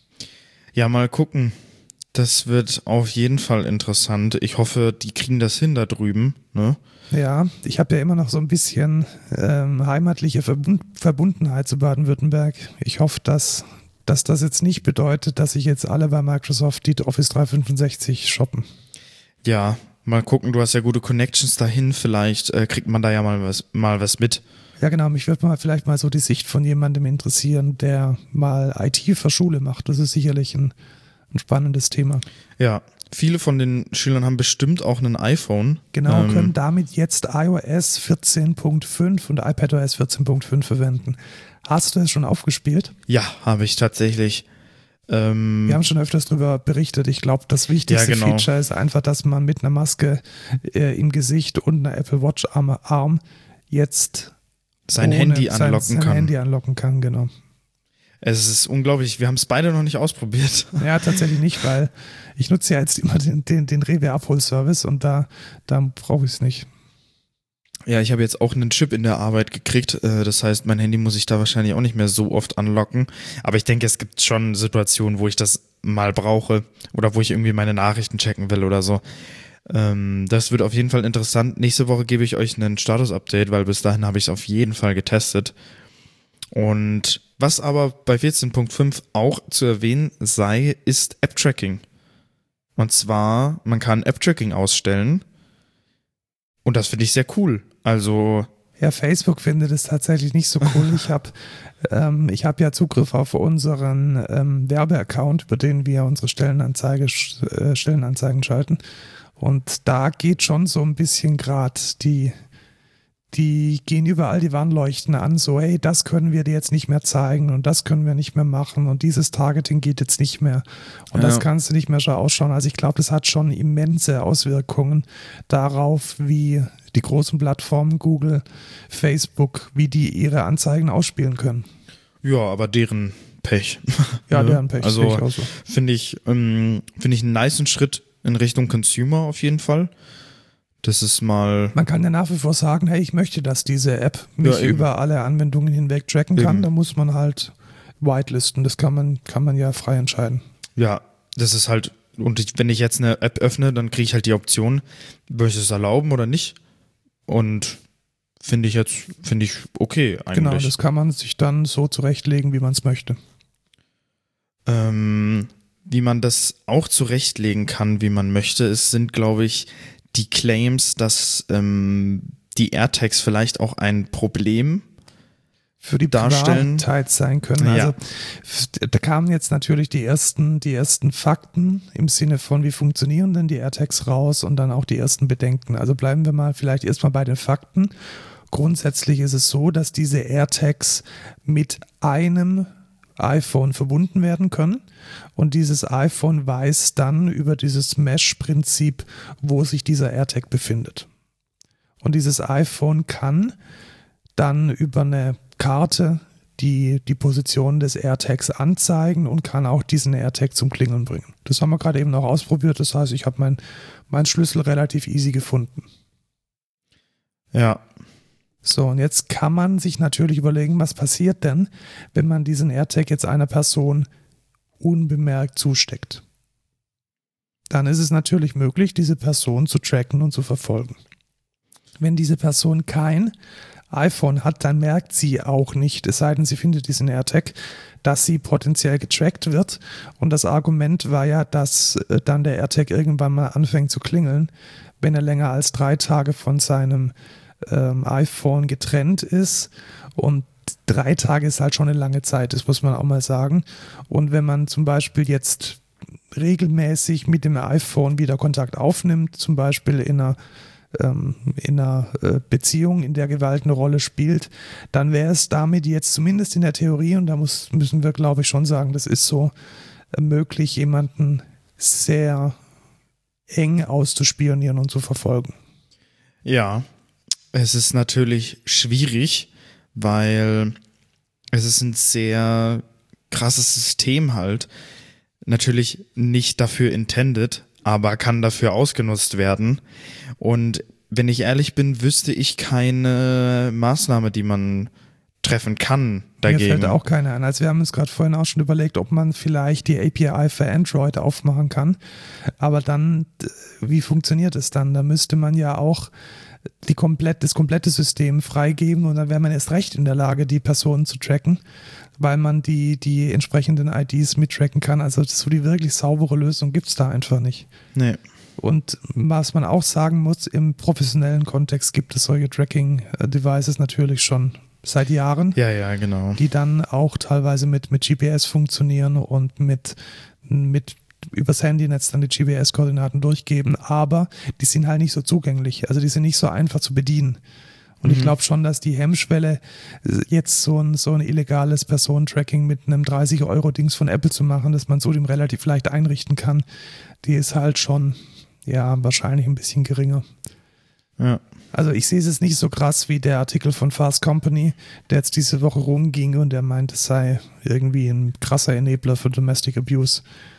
Ja, mal gucken. Das wird auf jeden Fall interessant. Ich hoffe, die kriegen das hin da drüben. Ne? Ja, ich habe ja immer noch so ein bisschen ähm, heimatliche Verbund Verbundenheit zu Baden-Württemberg. Ich hoffe, dass, dass das jetzt nicht bedeutet, dass sich jetzt alle bei Microsoft die Office dreihundertfünfundsechzig shoppen. Ja, mal gucken. Du hast ja gute Connections dahin. Vielleicht äh, kriegt man da ja mal was, mal was mit. Ja, genau. Mich würde mal vielleicht mal so die Sicht von jemandem interessieren, der mal I T für Schule macht. Das ist sicherlich ein, ein spannendes Thema. Ja, viele von den Schülern haben bestimmt auch ein iPhone. Genau, Ähm, können damit jetzt iOS vierzehn Punkt fünf und iPadOS vierzehn Punkt fünf verwenden. Hast du das schon aufgespielt? Ja, habe ich tatsächlich. Ähm, Wir haben schon öfters darüber berichtet. Ich glaube, das wichtigste Ja, genau. Feature ist einfach, dass man mit einer Maske äh, im Gesicht und einer Apple Watch am Arm jetzt sein ohne Handy sein, anlocken sein kann. Handy anlocken kann, genau. Es ist unglaublich. Wir haben es beide noch nicht ausprobiert. Ja, tatsächlich nicht, weil ich nutze ja jetzt immer den, den, den Rewe-Abholservice und da, da brauche ich es nicht. Ja, ich habe jetzt auch einen Chip in der Arbeit gekriegt. äh, Das heißt, mein Handy muss ich da wahrscheinlich auch nicht mehr so oft anlocken. Aber ich denke, es gibt schon Situationen, wo ich das mal brauche oder wo ich irgendwie meine Nachrichten checken will oder so. Ähm, Das wird auf jeden Fall interessant. Nächste Woche gebe ich euch einen Status-Update, weil bis dahin habe ich es auf jeden Fall getestet. Und was aber bei vierzehn Punkt fünf auch zu erwähnen sei, ist App-Tracking. Und zwar, man kann App-Tracking ausstellen. Und das finde ich sehr cool. Also, Ja, Facebook findet es tatsächlich nicht so cool. Ich habe ähm, ich hab ja Zugriff auf unseren ähm, Werbeaccount, über den wir unsere Stellenanzeige, äh, Stellenanzeigen schalten. Und da geht schon so ein bisschen gerade die, die gehen überall die Warnleuchten an, so hey, das können wir dir jetzt nicht mehr zeigen und das können wir nicht mehr machen und dieses Targeting geht jetzt nicht mehr und ja. das kannst du nicht mehr so ausschauen. Also ich glaube, das hat schon immense Auswirkungen darauf, wie die großen Plattformen Google, Facebook, wie die ihre Anzeigen ausspielen können. Ja, aber deren Pech. Ja, ne? deren Pech. Also ich so. finde ich, ähm, finde ich einen nicen Schritt in Richtung Consumer auf jeden Fall. Das ist mal. Man kann ja nach wie vor sagen, hey, ich möchte, dass diese App mich ja, über alle Anwendungen hinweg tracken kann. Eben. Da muss man halt whitelisten. Das kann man, kann man ja frei entscheiden. Ja, das ist halt, und ich, wenn ich jetzt eine App öffne, dann kriege ich halt die Option, möchte ich es erlauben oder nicht? Und finde ich jetzt, finde ich okay eigentlich. Genau, das kann man sich dann so zurechtlegen, wie man es möchte. Ähm, wie man das auch zurechtlegen kann, wie man möchte, es sind, glaube ich, die Claims, dass ähm, die AirTags vielleicht auch ein Problem für die darstellen Privatheit sein können. Also ja. da kamen jetzt natürlich die ersten, die ersten Fakten im Sinne von, wie funktionieren denn die AirTags raus und dann auch die ersten Bedenken. Also bleiben wir mal vielleicht erstmal bei den Fakten. Grundsätzlich ist es so, dass diese AirTags mit einem iPhone verbunden werden können und dieses iPhone weiß dann über dieses Mesh-Prinzip, wo sich dieser AirTag befindet. Und dieses iPhone kann dann über eine Karte die, die Position des AirTags anzeigen und kann auch diesen AirTag zum Klingeln bringen. Das haben wir gerade eben noch ausprobiert, das heißt, ich habe meinen mein Schlüssel relativ easy gefunden. Ja. So, und jetzt kann man sich natürlich überlegen, was passiert denn, wenn man diesen AirTag jetzt einer Person unbemerkt zusteckt. Dann ist es natürlich möglich, diese Person zu tracken und zu verfolgen. Wenn diese Person kein iPhone hat, dann merkt sie auch nicht, es sei denn, sie findet diesen AirTag, dass sie potenziell getrackt wird. Und das Argument war ja, dass dann der AirTag irgendwann mal anfängt zu klingeln, wenn er länger als drei Tage von seinem ähm, iPhone getrennt ist. Und drei Tage ist halt schon eine lange Zeit, das muss man auch mal sagen. Und wenn man zum Beispiel jetzt regelmäßig mit dem iPhone wieder Kontakt aufnimmt, zum Beispiel in einer in einer Beziehung, in der Gewalt eine Rolle spielt, dann wäre es damit jetzt zumindest in der Theorie, und da muss, müssen wir, glaube ich, schon sagen, das ist so möglich, jemanden sehr eng auszuspionieren und zu verfolgen. Ja, es ist natürlich schwierig, weil es ist ein sehr krasses System halt. Natürlich nicht dafür intended, aber kann dafür ausgenutzt werden. Und wenn ich ehrlich bin, wüsste ich keine Maßnahme, die man treffen kann dagegen. Mir fällt auch keine an. Also wir haben uns gerade vorhin auch schon überlegt, ob man vielleicht die A P I für Android aufmachen kann. Aber dann, wie funktioniert es dann? Da müsste man ja auch die komplett, das komplette System freigeben und dann wäre man erst recht in der Lage, die Personen zu tracken, weil man die, die entsprechenden I Ds mittracken kann. Also so die wirklich saubere Lösung gibt es da einfach nicht. Nee. Und was man auch sagen muss, im professionellen Kontext gibt es solche Tracking-Devices natürlich schon seit Jahren. Ja, ja, genau. Die dann auch teilweise mit, mit G P S funktionieren und mit, mit übers Handynetz dann die G P S-Koordinaten durchgeben, aber die sind halt nicht so zugänglich. Also die sind nicht so einfach zu bedienen. Und mhm. ich glaube schon, dass die Hemmschwelle, jetzt so ein, so ein illegales Personentracking mit einem dreißig-Euro-Dings von Apple zu machen, dass man so dem relativ leicht einrichten kann, die ist halt schon, ja, wahrscheinlich ein bisschen geringer. Ja. Also ich sehe es jetzt nicht so krass wie der Artikel von Fast Company, der jetzt diese Woche rumging und der meint, es sei irgendwie ein krasser Enabler für Domestic Abuse.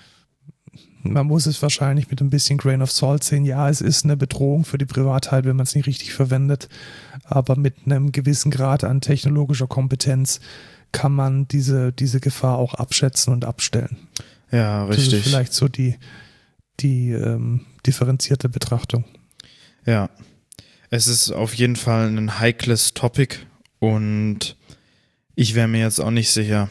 Man muss es wahrscheinlich mit ein bisschen Grain of Salt sehen. Ja, es ist eine Bedrohung für die Privatheit, wenn man es nicht richtig verwendet. Aber mit einem gewissen Grad an technologischer Kompetenz kann man diese, diese Gefahr auch abschätzen und abstellen. Ja, richtig. Das ist vielleicht so die, die ähm, differenzierte Betrachtung. Ja, es ist auf jeden Fall ein heikles Topic und ich wäre mir jetzt auch nicht sicher,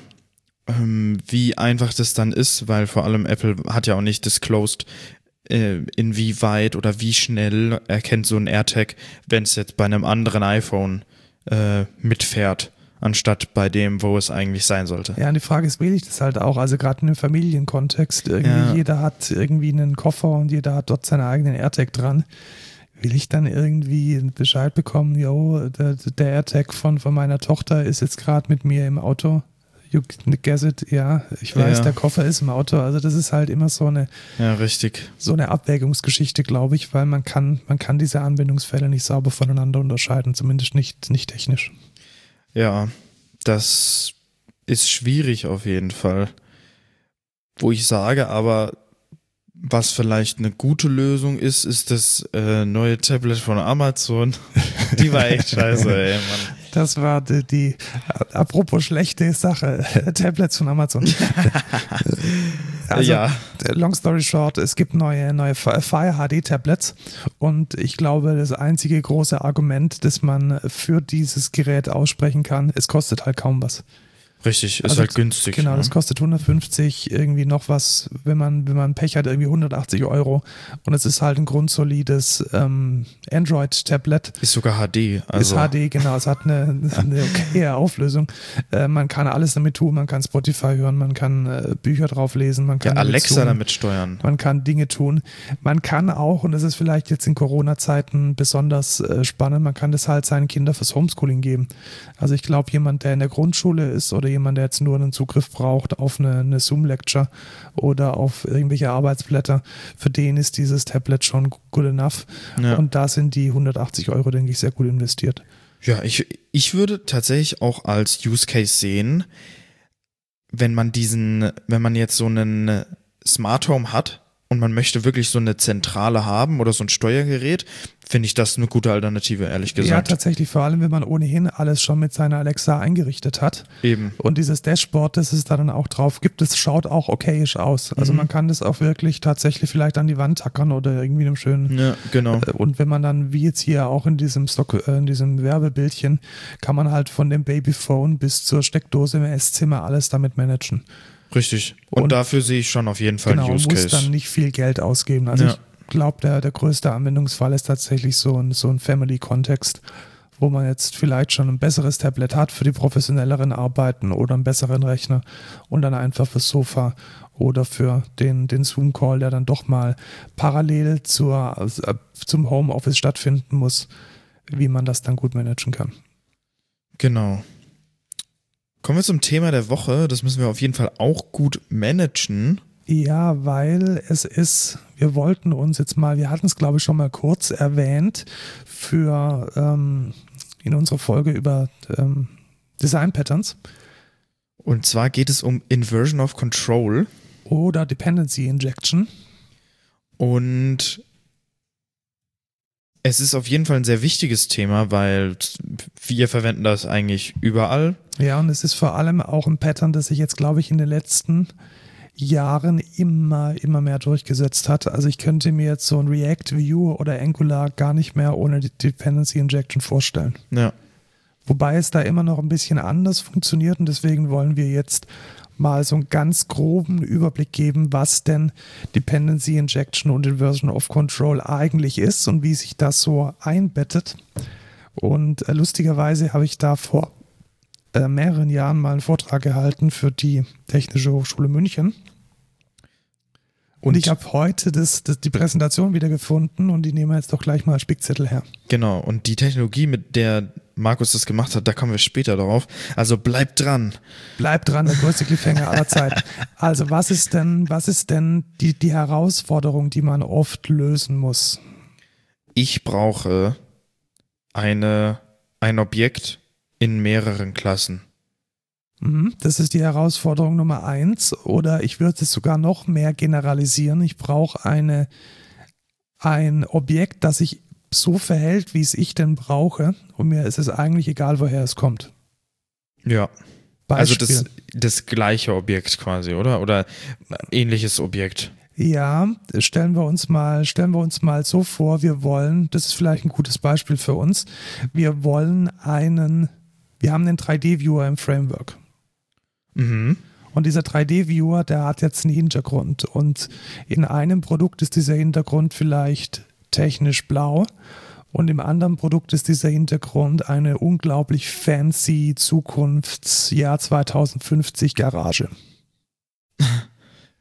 wie einfach das dann ist, weil vor allem Apple hat ja auch nicht disclosed, äh, inwieweit oder wie schnell erkennt so ein AirTag, wenn es jetzt bei einem anderen iPhone äh, mitfährt, anstatt bei dem, wo es eigentlich sein sollte. Ja, und die Frage ist, will ich das halt auch, also gerade in einem Familienkontext, irgendwie Ja. jeder hat irgendwie einen Koffer und jeder hat dort seinen eigenen AirTag dran. will ich dann irgendwie Bescheid bekommen, yo, der, der AirTag von, von meiner Tochter ist jetzt gerade mit mir im Auto. You guess it, ja, ich weiß, Ja. der Koffer ist im Auto. Also das ist halt immer so eine, Ja, richtig. so eine Abwägungsgeschichte, glaube ich, weil man kann, man kann diese Anwendungsfälle nicht sauber voneinander unterscheiden, zumindest nicht, nicht technisch. Ja, das ist schwierig auf jeden Fall. Wo ich sage, aber was vielleicht eine gute Lösung ist, ist das äh, neue Tablet von Amazon. Die war echt scheiße, ey, Mann. Das war die, die apropos schlechte Sache, Tablets von Amazon. Also, Ja. long story short, es gibt neue, neue Fire H D Tablets und ich glaube, das einzige große Argument, das man für dieses Gerät aussprechen kann, es kostet halt kaum was. Richtig, ist Also, halt günstig. Genau, ne? das kostet hundertfünfzig, irgendwie noch was, wenn man, wenn man Pech hat, irgendwie hundertachtzig Euro. Und es ist halt ein grundsolides ähm, Android-Tablet. Ist sogar H D. Also Ist H D, genau. Es hat eine, eine okaye Auflösung. Äh, man kann alles damit tun. Man kann Spotify hören, man kann äh, Bücher drauf lesen, man ja, kann Alexa zoomen, damit steuern. man kann Dinge tun. Man kann auch, und das ist vielleicht jetzt in Corona-Zeiten besonders äh, spannend, man kann das halt seinen Kindern fürs Homeschooling geben. Also ich glaube, jemand, der in der Grundschule ist oder jemand, der jetzt nur einen Zugriff braucht auf eine, eine Zoom-Lecture oder auf irgendwelche Arbeitsblätter, für den ist dieses Tablet schon good enough. Ja. Und da sind die hundertachtzig Euro, denke ich, sehr gut investiert. Ja, ich, ich würde tatsächlich auch als Use Case sehen, wenn man diesen, wenn man jetzt so einen Smart Home hat und man möchte wirklich so eine Zentrale haben oder so ein Steuergerät, finde ich das eine gute Alternative, ehrlich Ja, gesagt. tatsächlich, vor allem, wenn man ohnehin alles schon mit seiner Alexa eingerichtet hat. Eben. Und dieses Dashboard, das es da dann auch drauf gibt, das schaut auch okayisch aus. Also Mhm. man kann das auch wirklich tatsächlich vielleicht an die Wand tackern oder irgendwie einem schönen. Ja, genau. Und wenn man dann, wie jetzt hier auch in diesem Stock, äh, in diesem Werbebildchen, kann man halt von dem Babyphone bis zur Steckdose im Esszimmer alles damit managen. Richtig. Und, Und- dafür sehe ich schon auf jeden Fall Genau, einen Use muss Case. dann nicht viel Geld ausgeben. Also Ja. ich glaube, der, der größte Anwendungsfall ist tatsächlich so ein, so ein Family-Kontext, wo man jetzt vielleicht schon ein besseres Tablet hat für die professionelleren Arbeiten oder einen besseren Rechner und dann einfach fürs Sofa oder für den, den Zoom-Call, der dann doch mal parallel zur, also, äh, zum Homeoffice stattfinden muss, wie man das dann gut managen kann. Genau. Kommen wir zum Thema der Woche. Das müssen wir auf jeden Fall auch gut managen. Ja, weil es ist, wir wollten uns jetzt mal, wir hatten es glaube ich schon mal kurz erwähnt, für ähm, in unserer Folge über ähm, Design Patterns Und zwar geht es um Inversion of Control. oder Dependency Injection. Und es ist auf jeden Fall ein sehr wichtiges Thema, weil wir verwenden das eigentlich überall. Ja, und es ist vor allem auch ein Pattern, das sich jetzt glaube ich in den letzten Jahren immer, immer mehr durchgesetzt hat. Also ich könnte mir jetzt so ein React, Vue oder Angular gar nicht mehr ohne die Dependency Injection vorstellen. Ja. Wobei es da immer noch ein bisschen anders funktioniert und deswegen wollen wir jetzt mal so einen ganz groben Überblick geben, was denn Dependency Injection und Inversion of Control eigentlich ist und wie sich das so einbettet. Und äh, lustigerweise habe ich da vor äh, mehreren Jahren mal einen Vortrag gehalten für die Technische Hochschule München. Und, Und ich habe heute das, das, die Präsentation wieder gefunden und die nehmen wir jetzt doch gleich mal als Spickzettel her. Genau. Und die Technologie, mit der Markus das gemacht hat, da kommen wir später drauf. Also bleibt dran. Bleibt dran, der größte Cliffhanger aller Zeiten. Also was ist denn, was ist denn die, die Herausforderung, die man oft lösen muss? Ich brauche eine, ein Objekt in mehreren Klassen. Mhm, das ist die Herausforderung Nummer eins. Oder ich würde es sogar noch mehr generalisieren. Ich brauche eine, ein Objekt, das sich so verhält, wie es ich denn brauche. Und mir ist es eigentlich egal, woher es kommt. Ja. Beispiel. Also das, das gleiche Objekt quasi, oder? Oder ähnliches Objekt. Ja, stellen wir uns mal, stellen wir uns mal so vor, wir wollen, das ist vielleicht ein gutes Beispiel für uns, wir wollen einen, wir haben einen drei D-Viewer im Framework. Mhm. Und dieser drei D-Viewer, der hat jetzt einen Hintergrund. Und in einem Produkt ist dieser Hintergrund vielleicht technisch blau und im anderen Produkt ist dieser Hintergrund eine unglaublich fancy Zukunftsjahr zweitausendfünfzig Garage.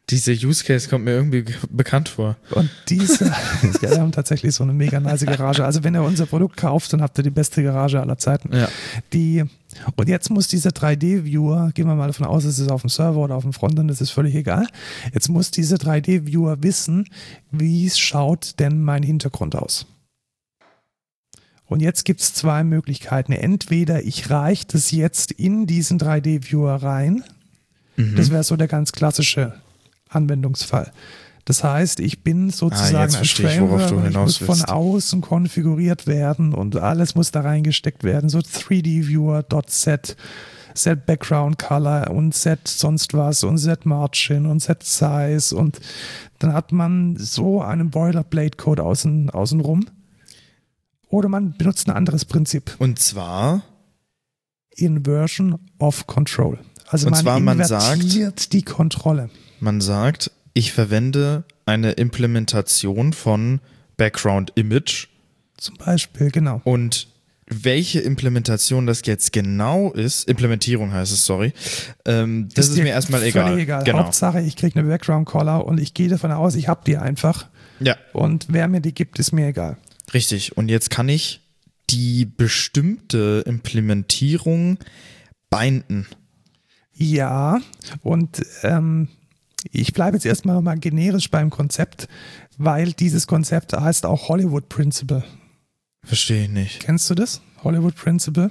Dieser Use Case kommt mir irgendwie bekannt vor. Und diese, ja, wir haben tatsächlich so eine mega nice Garage. Also wenn ihr unser Produkt kauft, dann habt ihr die beste Garage aller Zeiten. Ja. Die, und jetzt muss dieser drei D-Viewer, gehen wir mal davon aus, es ist auf dem Server oder auf dem Frontend, das ist völlig egal. Jetzt muss dieser drei D-Viewer wissen, wie schaut denn mein Hintergrund aus. Und jetzt gibt es zwei Möglichkeiten. Entweder ich reiche das jetzt in diesen drei D-Viewer rein. Mhm. Das wäre so der ganz klassische Anwendungsfall. Das heißt, ich bin sozusagen ah, ein Framework, ich, ich muss von außen konfiguriert werden und alles muss da reingesteckt werden. So drei D-Viewer, .set, Set Background Color und Set sonst was und Set Margin und Set Size und dann hat man so einen Boilerplate-Code außen, außen rum. Oder man benutzt ein anderes Prinzip. Und zwar? Inversion of Control. Also und man zwar, invertiert man sagt, die Kontrolle. Man sagt, ich verwende eine Implementation von Background Image. Zum Beispiel, genau. Und welche Implementation das jetzt genau ist, Implementierung heißt es, sorry, ähm, das ist, ist mir erstmal egal. egal. Genau. Hauptsache, ich kriege eine Background Color und ich gehe davon aus, ich habe die einfach. Ja. Und wer mir die gibt, ist mir egal. Richtig. Und jetzt kann ich die bestimmte Implementierung binden. Ja, und ähm, ich bleibe jetzt erstmal nochmal generisch beim Konzept, weil dieses Konzept heißt auch Hollywood Principle. Verstehe ich nicht. Kennst du das? Hollywood Principle?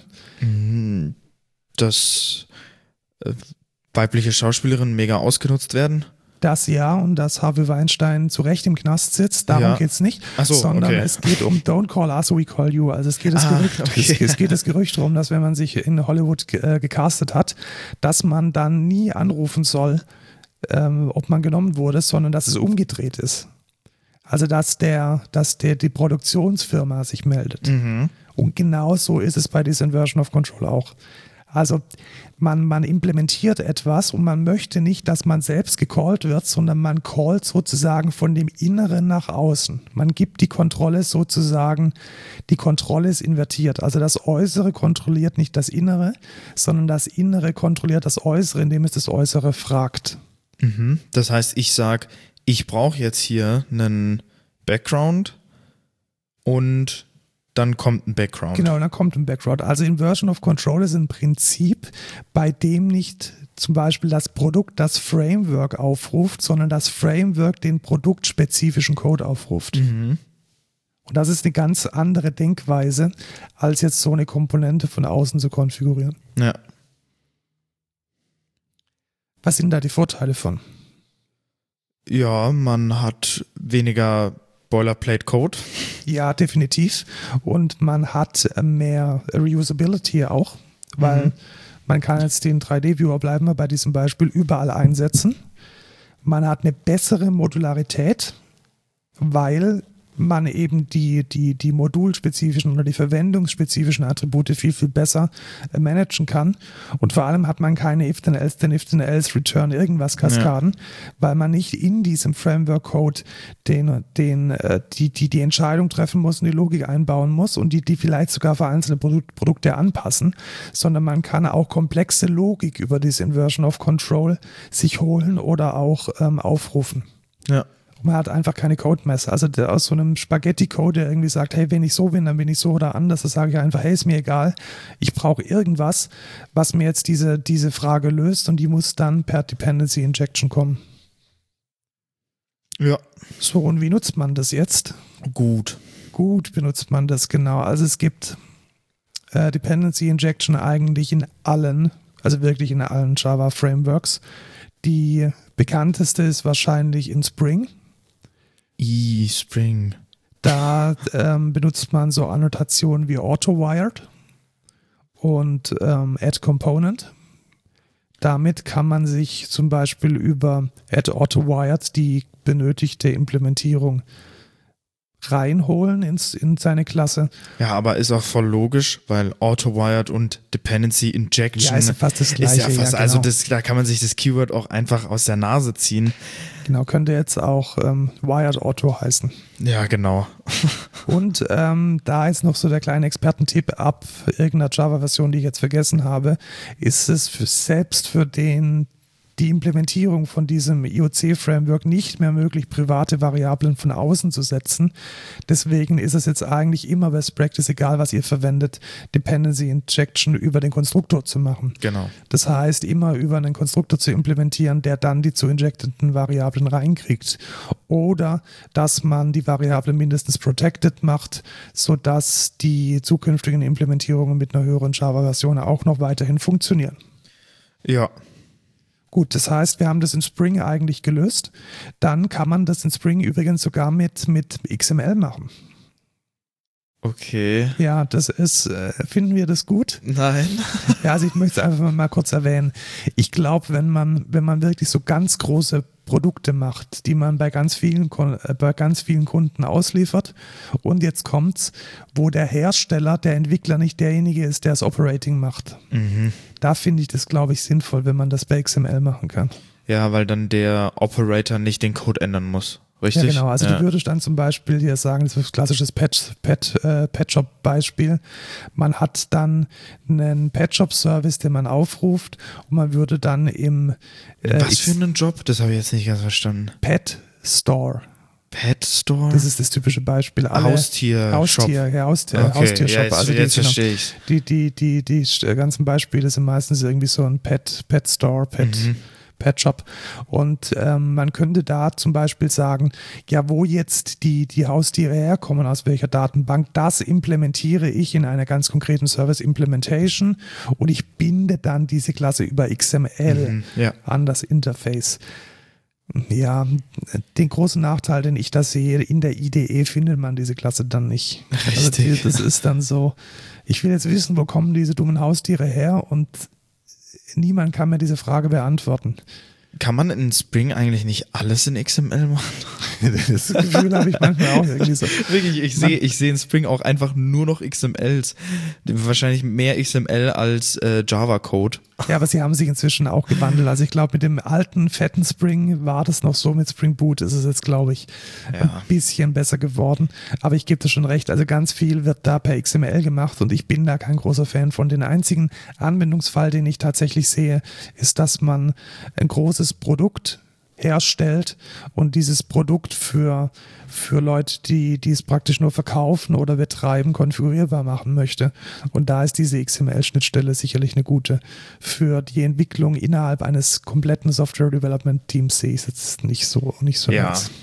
Dass äh, weibliche Schauspielerinnen mega ausgenutzt werden? Das ja, und dass Harvey Weinstein zu Recht im Knast sitzt, darum ja. geht es nicht, Ach so, sondern okay. es geht um Don't call us, we call you. Also es geht das, ah, Gerücht, okay. es, es geht das Gerücht darum, dass wenn man sich in Hollywood ge- äh, gecastet hat, dass man dann nie anrufen soll, ähm, ob man genommen wurde, sondern dass es umgedreht ist. Also dass der, dass der die Produktionsfirma sich meldet. Mhm. Und genau so ist es bei dieser Inversion of Control auch. Also man, man implementiert etwas und man möchte nicht, dass man selbst gecallt wird, sondern man callt sozusagen von dem Inneren nach außen. Man gibt die Kontrolle sozusagen, die Kontrolle ist invertiert. Also das Äußere kontrolliert nicht das Innere, sondern das Innere kontrolliert das Äußere, indem es das Äußere fragt. Mhm. Das heißt, ich sage, ich brauche jetzt hier einen Background und dann kommt ein Background. Genau, dann kommt ein Background. Also Inversion of Control ist ein Prinzip, bei dem nicht zum Beispiel das Produkt das Framework aufruft, sondern das Framework den produktspezifischen Code aufruft. Mhm. Und das ist eine ganz andere Denkweise, als jetzt so eine Komponente von außen zu konfigurieren. Ja. Was sind da die Vorteile von? Ja, man hat weniger Boilerplate-Code. Ja, definitiv. Und man hat mehr Reusability auch, weil mhm. man kann jetzt den drei D-Viewer, bleiben wir bei diesem Beispiel, überall einsetzen. Man hat eine bessere Modularität, weil man eben die, die, die modulspezifischen oder die verwendungsspezifischen Attribute viel, viel besser äh, managen kann. Und vor allem hat man keine if-then-else, then if-then-else, return, irgendwas Kaskaden, ja. weil man nicht in diesem Framework-Code den, den, äh, die, die, die Entscheidung treffen muss und die Logik einbauen muss und die, die vielleicht sogar für einzelne Produkt, Produkte anpassen, sondern man kann auch komplexe Logik über diese Inversion of Control sich holen oder auch ähm, aufrufen. Ja. Man hat einfach keine Codemesser. Also der, aus so einem Spaghetti-Code, der irgendwie sagt, hey, wenn ich so bin, dann bin ich so oder anders, das sage ich einfach, hey, ist mir egal. Ich brauche irgendwas, was mir jetzt diese, diese Frage löst und die muss dann per Dependency Injection kommen. Ja. So, und wie nutzt man das jetzt? Gut. Gut benutzt man das, genau. Also es gibt äh, Dependency Injection eigentlich in allen, also wirklich in allen Java-Frameworks. Die bekannteste ist wahrscheinlich in Spring. E-Spring. Da ähm, benutzt man so Annotationen wie AutoWired und ähm, Add Component. Damit kann man sich zum Beispiel über Add AutoWired die benötigte Implementierung reinholen ins, in seine Klasse. Ja, aber ist auch voll logisch, weil Auto-Wired und Dependency Injection ja, ist ja fast das Gleiche. Ist ja fast, ja, genau. Also das, da kann man sich das Keyword auch einfach aus der Nase ziehen. Genau, könnte jetzt auch ähm, Wired Auto heißen. Ja, genau. Und ähm, da ist noch so der kleine Expertentipp ab irgendeiner Java-Version, die ich jetzt vergessen habe, ist es für, selbst für den die Implementierung von diesem I O C-Framework nicht mehr möglich, private Variablen von außen zu setzen. Deswegen ist es jetzt eigentlich immer Best Practice, egal was ihr verwendet, Dependency Injection über den Konstruktor zu machen. Genau. Das heißt, immer über einen Konstruktor zu implementieren, der dann die zu injectenden Variablen reinkriegt. Oder dass man die Variable mindestens protected macht, sodass die zukünftigen Implementierungen mit einer höheren Java-Version auch noch weiterhin funktionieren. Ja. Gut, das heißt, wir haben das in Spring eigentlich gelöst. Dann kann man das in Spring übrigens sogar mit, mit X M L machen. Okay. Ja, das ist, äh, finden wir das gut? Nein. Ja, also ich möchte es einfach mal kurz erwähnen. Ich glaube, wenn man, wenn man wirklich so ganz große Produkte macht, die man bei ganz vielen, äh, bei ganz vielen Kunden ausliefert, und jetzt kommt's, wo der Hersteller, der Entwickler nicht derjenige ist, der das Operating macht. Mhm. Da finde ich das, glaube ich, sinnvoll, wenn man das bei X M L machen kann. Ja, weil dann der Operator nicht den Code ändern muss. Richtig? Ja, genau. Also ja. du würdest dann zum Beispiel hier sagen, das ist ein klassisches Pet, Pet, äh, Pet-Shop-Beispiel. Man hat dann einen Pet-Shop-Service, den man aufruft, und man würde dann im äh, Was für einen Job? Das habe ich jetzt nicht ganz verstanden. Pet Store. Pet Store? Das ist das typische Beispiel. Alle Haustier-Shop. Haustier, ja, Haustier, okay. Haustier-Shop. Ja, jetzt, also jetzt die, verstehe ich. Die, die, die, die, die ganzen Beispiele sind meistens irgendwie so ein Pet, Pet Store, Pet, Mhm. Pet Shop. Und ähm, man könnte da zum Beispiel sagen, ja, wo jetzt die, die Haustiere herkommen, aus welcher Datenbank, das implementiere ich in einer ganz konkreten Service Implementation, und ich binde dann diese Klasse über X M L Mhm, ja. an das Interface. Ja, den großen Nachteil, den ich da sehe, in der I D E findet man diese Klasse dann nicht. Also die, das ist dann so, ich will jetzt wissen, wo kommen diese dummen Haustiere her, und niemand kann mir diese Frage beantworten. Kann man in Spring eigentlich nicht alles in X M L machen? Das Gefühl habe ich manchmal auch irgendwie so. Wirklich, ich sehe ich sehe in Spring auch einfach nur noch X M Ls. Wahrscheinlich mehr X M L als äh, Java-Code. Ja, aber sie haben sich inzwischen auch gewandelt. Also ich glaube, mit dem alten, fetten Spring war das noch so. Mit Spring Boot ist es jetzt, glaube ich, Ja. ein bisschen besser geworden. Aber ich gebe dir schon recht. Also ganz viel wird da per X M L gemacht, und ich bin da kein großer Fan von. Den einzigen Anwendungsfall, den ich tatsächlich sehe, ist, dass man ein großes Produkt herstellt und dieses Produkt für, für Leute, die, die es praktisch nur verkaufen oder betreiben, konfigurierbar machen möchte. Und da ist diese X M L-Schnittstelle sicherlich eine gute. Für die Entwicklung innerhalb eines kompletten Software-Development-Teams sehe ich es jetzt nicht so, nicht so Ja. nice.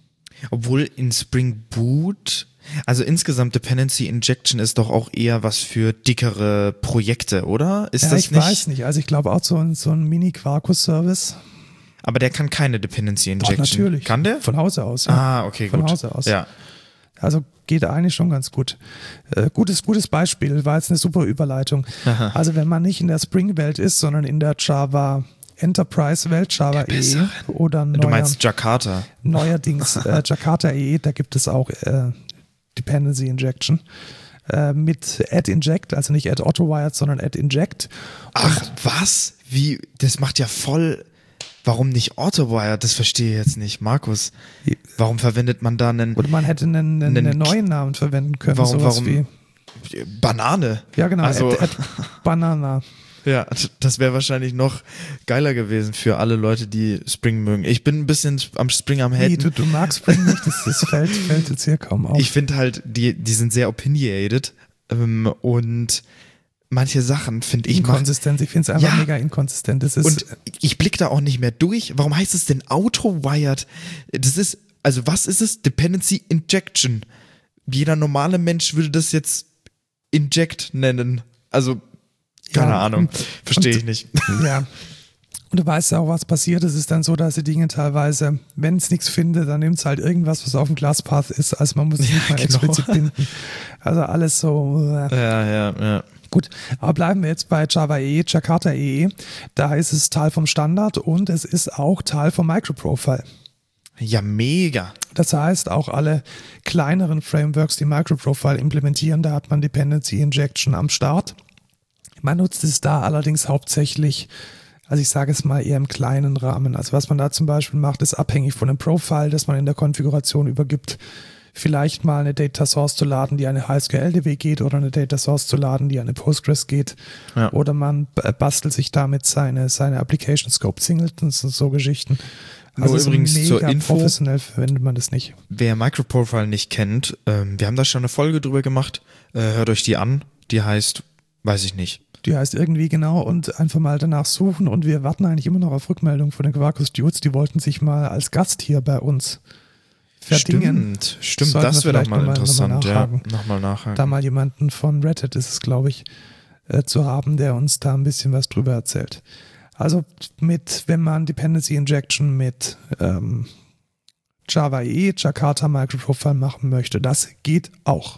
Obwohl in Spring Boot, also insgesamt Dependency Injection ist doch auch eher was für dickere Projekte, oder? Ist Ja, das ich nicht? weiß nicht. Also ich glaube auch so ein, so ein Mini-Quarkus-Service. Aber der kann keine Dependency Injection. Doch, natürlich. Kann der? Von Hause aus. Ja. Ah, okay, Von gut. Hause aus. Ja. Also geht eigentlich schon ganz gut. Äh, gutes, gutes Beispiel, war jetzt eine super Überleitung. Aha. Also wenn man nicht in der Spring-Welt ist, sondern in der Java Enterprise-Welt, Java Der E E besseren. oder neuer, Du meinst Jakarta? neuerdings äh, Jakarta E E, da gibt es auch äh, Dependency Injection äh, mit Add Inject, also nicht Add Autowired, sondern Add Inject. Ach, was? Wie? Das macht ja voll. Warum nicht Autowire? Das verstehe ich jetzt nicht. Markus, warum verwendet man da einen. Oder man hätte einen, einen, Einen einen neuen Namen verwenden können. Warum, sowas warum? wie, Banane. ja genau, Also, Add, Add Banana. ja, das wäre wahrscheinlich noch geiler gewesen für alle Leute, die Spring mögen. Ich bin ein bisschen am Spring am Wie, Haten. du, du magst Spring nicht, das, das fällt, fällt jetzt hier kaum auf. Ich finde halt, die, die sind sehr opinionated ähm, und manche Sachen finde ich machen. Inkonsistent, ich finde es einfach Ja. mega inkonsistent. Das ist, Und ich blicke da auch nicht mehr durch. Warum heißt es denn Auto-Wired? Das ist, also was ist es? Dependency Injection. Jeder normale Mensch würde das jetzt Inject nennen. Also, keine Ja, Ahnung. und- Verstehe und- ich nicht. ja. Und du weißt ja auch, was passiert. Es ist dann so, dass die Dinge teilweise, wenn es nichts findet, dann nimmt es halt irgendwas, was auf dem Glasspath ist. Also man muss es Ja, nicht mal genau. explizit binden. Also alles so. Äh. Ja, ja, ja. Gut, aber bleiben wir jetzt bei Java E E, Jakarta E E. Da ist es Teil vom Standard und es ist auch Teil vom Microprofile. Ja, mega. Das heißt, auch alle kleineren Frameworks, die Microprofile implementieren, da hat man Dependency Injection am Start. Man nutzt es da allerdings hauptsächlich, also ich sage es mal eher im kleinen Rahmen. Also was man da zum Beispiel macht, ist abhängig von dem Profile, das man in der Konfiguration übergibt. vielleicht mal eine Data Source zu laden, die eine H S Q L D B geht oder eine Data Source zu laden, die eine Postgres geht. Ja. Oder man bastelt sich damit seine, seine Application Scope Singletons und so Geschichten. Also Nur übrigens mega zur Info, professionell verwendet man das nicht. Wer Microprofile nicht kennt, ähm, wir haben da schon eine Folge drüber gemacht, äh, hört euch die an, die heißt, weiß ich nicht. Die heißt irgendwie genau und einfach mal danach suchen und wir warten eigentlich immer noch auf Rückmeldung von den Quarkus Dudes, die wollten sich mal als Gast hier bei uns verdingen. Stimmt, stimmt, das wäre doch mal interessant, ja, nochmal nachhaken. Da mal jemanden von Red Hat ist es, glaube ich, äh, zu haben, der uns da ein bisschen was drüber erzählt. Also mit, wenn man Dependency Injection mit ähm, Java E E, Jakarta Microprofile machen möchte, das geht auch.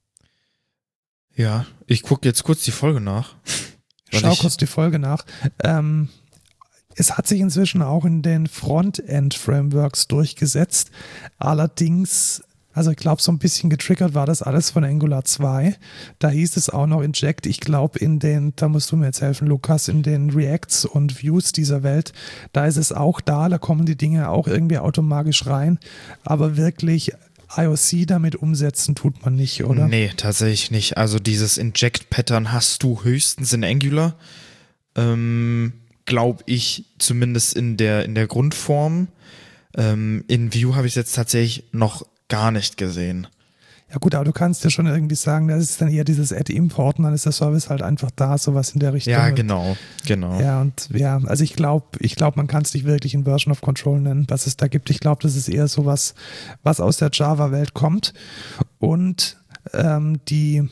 Ja, ich gucke jetzt kurz die Folge nach. Schau ich kurz die Folge nach. Ähm, es hat sich inzwischen auch in den Frontend-Frameworks durchgesetzt. Allerdings, also ich glaube, so ein bisschen getriggert war das alles von Angular zwei. Da hieß es auch noch Inject. Ich glaube, in den, da musst du mir jetzt helfen, Lukas, in den Reacts und Views dieser Welt, da ist es auch da, da kommen die Dinge auch irgendwie automatisch rein. Aber wirklich I O C damit umsetzen tut man nicht, oder? Nee, tatsächlich nicht. Also dieses Inject-Pattern hast du höchstens in Angular. Ähm, glaube ich, zumindest in der, in der Grundform. Ähm, in Vue habe ich es jetzt tatsächlich noch gar nicht gesehen. Ja gut, aber du kannst ja schon irgendwie sagen, das ist dann eher dieses Add-Import und dann ist der Service halt einfach da, sowas in der Richtung. Ja, genau, genau. Ja, und ja, also ich glaube, ich glaube, man kann es nicht wirklich in Version of Control nennen, was es da gibt. Ich glaube, das ist eher sowas, was aus der Java-Welt kommt und ähm, die,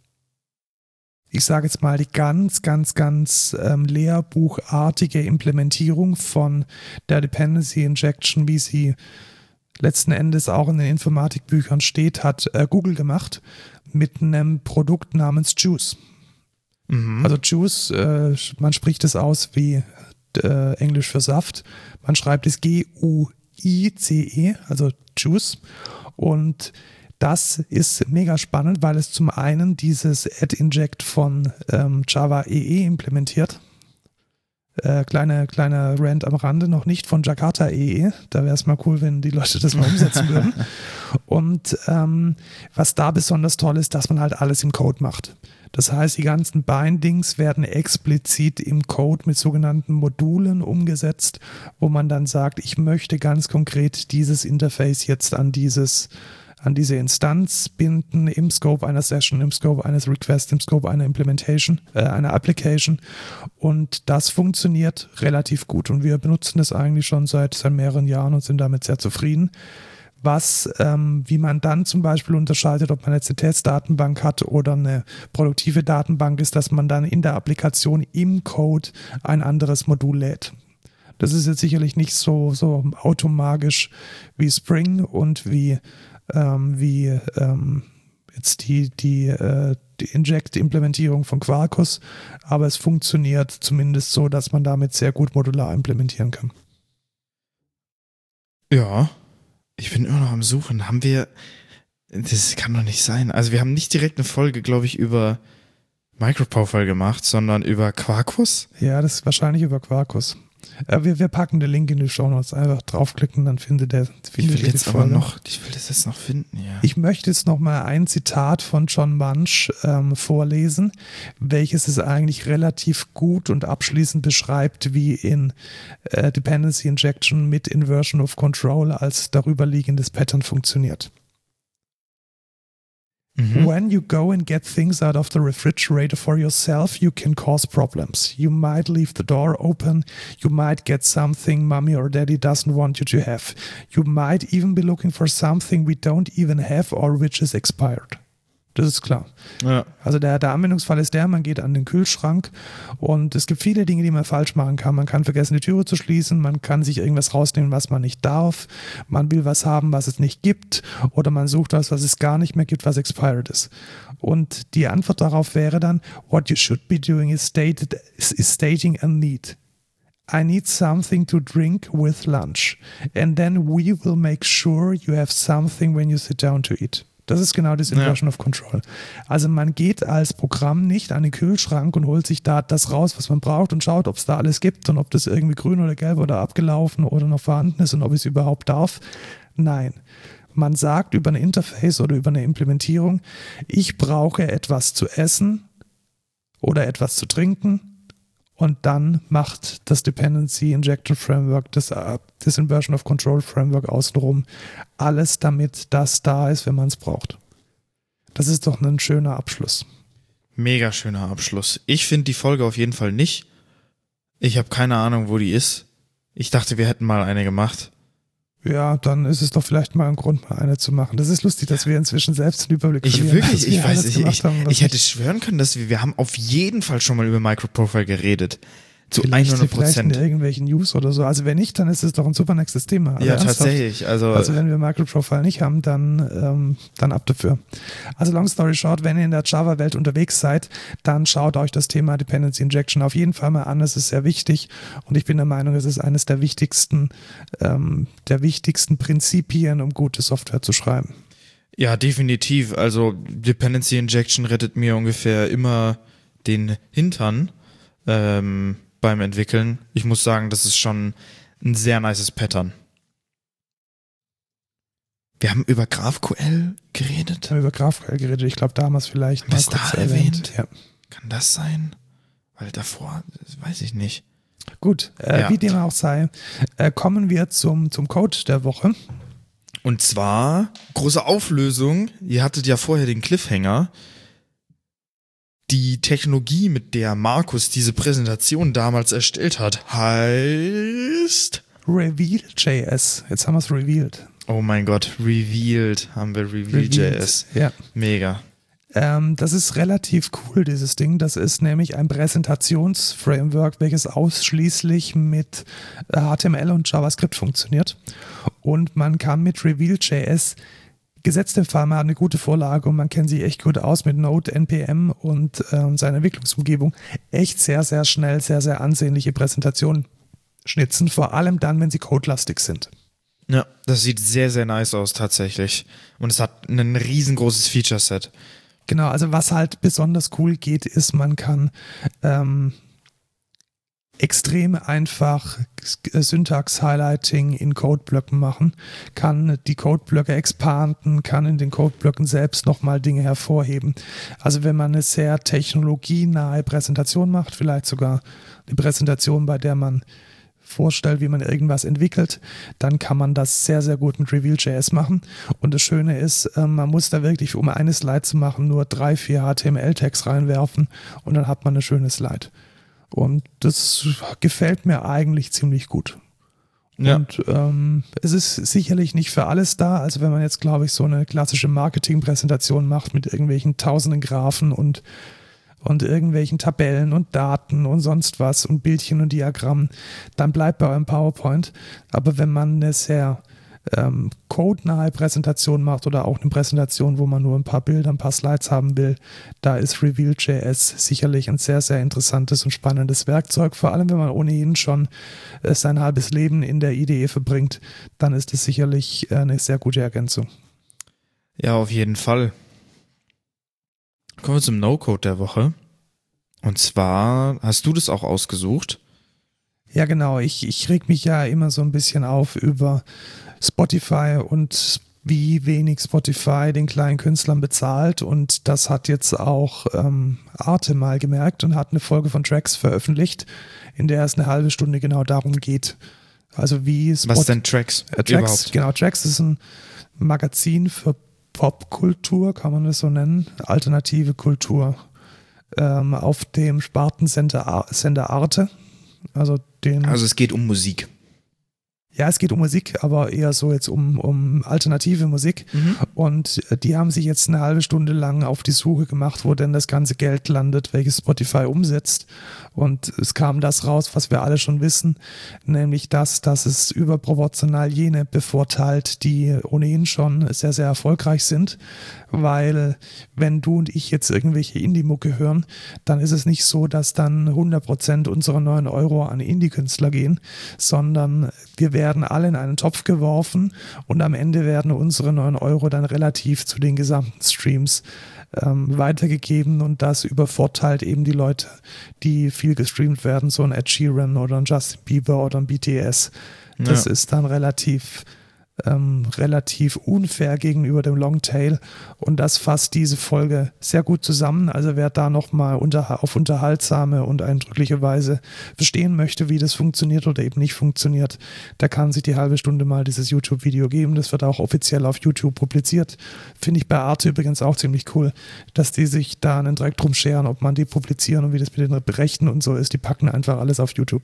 ich sage jetzt mal, die ganz, ganz, ganz ähm, lehrbuchartige Implementierung von der Dependency Injection, wie sie letzten Endes auch in den Informatikbüchern steht, hat äh, Google gemacht mit einem Produkt namens Juice. Mhm. Also Juice, äh, man spricht es aus wie äh, Englisch für Saft. Man schreibt es G U I C E, also Juice. Und das ist mega spannend, weil es zum einen dieses Add-Inject von ähm, Java E E implementiert. Äh, kleine, kleine Rant am Rande, noch nicht von Jakarta E E. Da wäre es mal cool, wenn die Leute das mal umsetzen würden. Und ähm, was da besonders toll ist, dass man halt alles im Code macht. Das heißt, die ganzen Bindings werden explizit im Code mit sogenannten Modulen umgesetzt, wo man dann sagt, ich möchte ganz konkret dieses Interface jetzt an dieses an diese Instanz binden im Scope einer Session, im Scope eines Requests, im Scope einer Implementation, äh, einer Application. Und das funktioniert relativ gut. Und wir benutzen das eigentlich schon seit, seit mehreren Jahren und sind damit sehr zufrieden. Was, ähm, wie man dann zum Beispiel unterscheidet, ob man jetzt eine Testdatenbank hat oder eine produktive Datenbank, ist, dass man dann in der Applikation im Code ein anderes Modul lädt. Das ist jetzt sicherlich nicht so, so automagisch wie Spring und wie Ähm, wie ähm, jetzt die, die, äh, die Inject-Implementierung von Quarkus, aber es funktioniert zumindest so, dass man damit sehr gut modular implementieren kann. Ja, ich bin immer noch am Suchen. Haben wir, das kann doch nicht sein, also wir haben nicht direkt eine Folge, glaube ich, über Microprofile gemacht, sondern über Quarkus? Ja, das ist wahrscheinlich über Quarkus. Äh, wir, wir packen den Link in die Shownotes, einfach draufklicken, dann findet der findet ich will jetzt aber noch, ich will das jetzt noch finden, ja. Ich möchte jetzt noch mal ein Zitat von John Munch ähm, vorlesen, welches es eigentlich relativ gut und abschließend beschreibt, wie in äh, Dependency Injection mit Inversion of Control als darüberliegendes Pattern funktioniert. Mm-hmm. When you go and get things out of the refrigerator for yourself, you can cause problems. You might leave the door open. You might get something mommy or daddy doesn't want you to have. You might even be looking for something we don't even have or which is expired. Das ist klar. Ja. Also der, der Anwendungsfall ist der, man geht an den Kühlschrank und es gibt viele Dinge, die man falsch machen kann. Man kann vergessen, die Türe zu schließen, man kann sich irgendwas rausnehmen, was man nicht darf, man will was haben, was es nicht gibt oder man sucht was, was es gar nicht mehr gibt, was expired ist. Und die Antwort darauf wäre dann, what you should be doing is, stated, is, is stating a need. I need something to drink with lunch and then we will make sure you have something when you sit down to eat. Das ist genau das Inversion ja. of Control. Also man geht als Programm nicht an den Kühlschrank und holt sich da das raus, was man braucht und schaut, ob es da alles gibt und ob das irgendwie grün oder gelb oder abgelaufen oder noch vorhanden ist und ob ich es überhaupt darf. Nein. Man sagt über ein Interface oder über eine Implementierung, ich brauche etwas zu essen oder etwas zu trinken und dann macht das Dependency Injection Framework, das, das Inversion of Control Framework außenrum alles, damit das da ist, wenn man es braucht. Das ist doch ein schöner Abschluss. Mega schöner Abschluss. Ich finde die Folge auf jeden Fall nicht. Ich habe keine Ahnung, wo die ist. Ich dachte, wir hätten mal eine gemacht. Ja, dann ist es doch vielleicht mal ein Grund, mal eine zu machen. Das ist lustig, dass wir inzwischen selbst den Überblick Ich verlieren. wirklich, ich weiß, ich, ich, haben, ich hätte schwören können, dass wir, wir haben auf jeden Fall schon mal über Microprofile geredet. Zu vielleicht, hundert Prozent. Vielleicht in irgendwelchen News oder so. Also wenn nicht, dann ist es doch ein super nächstes Thema. Also ja, ernsthaft. tatsächlich. Also, also wenn wir Microprofile nicht haben, dann, ähm, dann ab dafür. Also long story short, wenn ihr in der Java-Welt unterwegs seid, dann schaut euch das Thema Dependency Injection auf jeden Fall mal an. Es ist sehr wichtig und ich bin der Meinung, es ist eines der wichtigsten, ähm, der wichtigsten Prinzipien, um gute Software zu schreiben. Ja, definitiv. Also Dependency Injection rettet mir ungefähr immer den Hintern ähm, beim Entwickeln. Ich muss sagen, das ist schon ein sehr nices Pattern. Wir haben über GraphQL geredet. Wir haben über GraphQL geredet. Ich glaube, da haben wir es vielleicht haben mal kurz da erwähnt. Ja. Kann das sein? Weil davor, das weiß ich nicht. Gut, äh, ja. Wie dem auch sei, äh, kommen wir zum, zum Code der Woche. Und zwar, große Auflösung, ihr hattet ja vorher den Cliffhanger. Die Technologie, mit der Markus diese Präsentation damals erstellt hat, heißt Reveal.js. Jetzt haben wir es revealed. Oh mein Gott, revealed haben wir Reveal.js. Ja. Mega. Ähm, das ist relativ cool, dieses Ding. Das ist nämlich ein Präsentationsframework, welches ausschließlich mit H T M L und JavaScript funktioniert. Und man kann mit Reveal.js, gesetzt im Fall, man hat eine gute Vorlage und man kennt sich echt gut aus mit Node, N P M und ähm, seiner Entwicklungsumgebung, echt sehr, sehr schnell, sehr, sehr ansehnliche Präsentationen schnitzen, vor allem dann, wenn sie codelastig sind. Ja, das sieht sehr, sehr nice aus tatsächlich. Und es hat ein riesengroßes Feature-Set. Genau, also was halt besonders cool geht, ist, man kann ähm, extrem einfach Syntax-Highlighting in Codeblöcken machen, kann die Codeblöcke expanden, kann in den Codeblöcken selbst nochmal Dinge hervorheben. Also wenn man eine sehr technologienahe Präsentation macht, vielleicht sogar eine Präsentation, bei der man vorstellt, wie man irgendwas entwickelt, dann kann man das sehr, sehr gut mit Reveal.js machen. Und das Schöne ist, man muss da wirklich, um eine Slide zu machen, nur drei, vier H T M L-Tags reinwerfen und dann hat man eine schöne Slide. Und das gefällt mir eigentlich ziemlich gut. Ja. Und ähm, es ist sicherlich nicht für alles da. Also wenn man jetzt, glaube ich, so eine klassische Marketingpräsentation macht mit irgendwelchen tausenden Graphen und und irgendwelchen Tabellen und Daten und sonst was und Bildchen und Diagrammen, dann bleibt bei eurem PowerPoint. Aber wenn man eine sehr ähm, codenahe Präsentation macht oder auch eine Präsentation, wo man nur ein paar Bilder, ein paar Slides haben will, da ist Reveal.js sicherlich ein sehr, sehr interessantes und spannendes Werkzeug. Vor allem, wenn man ohnehin schon äh, sein halbes Leben in der I D E verbringt, dann ist es sicherlich äh, eine sehr gute Ergänzung. Ja, auf jeden Fall. Kommen wir zum No-Code der Woche. Und zwar, hast du das auch ausgesucht? Ja, genau. Ich, ich reg mich ja immer so ein bisschen auf über Spotify und wie wenig Spotify den kleinen Künstlern bezahlt. Und das hat jetzt auch ähm, Arte mal gemerkt und hat eine Folge von Tracks veröffentlicht, in der es eine halbe Stunde genau darum geht. Also wie Spot- Was denn Tracks? Äh, Tracks, überhaupt? Genau, Tracks ist ein Magazin für Popkultur, kann man das so nennen, alternative Kultur, ähm, auf dem Spartensender Sender Arte. Also, den, also es geht um Musik. Ja, es geht um Musik, aber eher so jetzt um, um alternative Musik. Mhm. Und die haben sich jetzt eine halbe Stunde lang auf die Suche gemacht, wo denn das ganze Geld landet, welches Spotify umsetzt. Und es kam das raus, was wir alle schon wissen, nämlich das, dass es überproportional jene bevorteilt, die ohnehin schon sehr, sehr erfolgreich sind. Weil wenn du und ich jetzt irgendwelche Indie-Mucke hören, dann ist es nicht so, dass dann hundert Prozent unserer neun Euro an Indie-Künstler gehen, sondern wir werden alle in einen Topf geworfen und am Ende werden unsere neun Euro dann relativ zu den gesamten Streams ähm, weitergegeben und das übervorteilt eben die Leute, die viel gestreamt werden, so ein Ed Sheeran oder ein Justin Bieber oder ein B T S. Das ja. ist dann relativ ähm, relativ unfair gegenüber dem Longtail und das fasst diese Folge sehr gut zusammen. Also wer da nochmal unter, auf unterhaltsame und eindrückliche Weise verstehen möchte, wie das funktioniert oder eben nicht funktioniert, der kann sich die halbe Stunde mal dieses YouTube-Video geben. Das wird auch offiziell auf YouTube publiziert. Finde ich bei Arte übrigens auch ziemlich cool, dass die sich da einen Dreck drum scheren, ob man die publizieren und wie das mit den Rechten und so ist. Die packen einfach alles auf YouTube.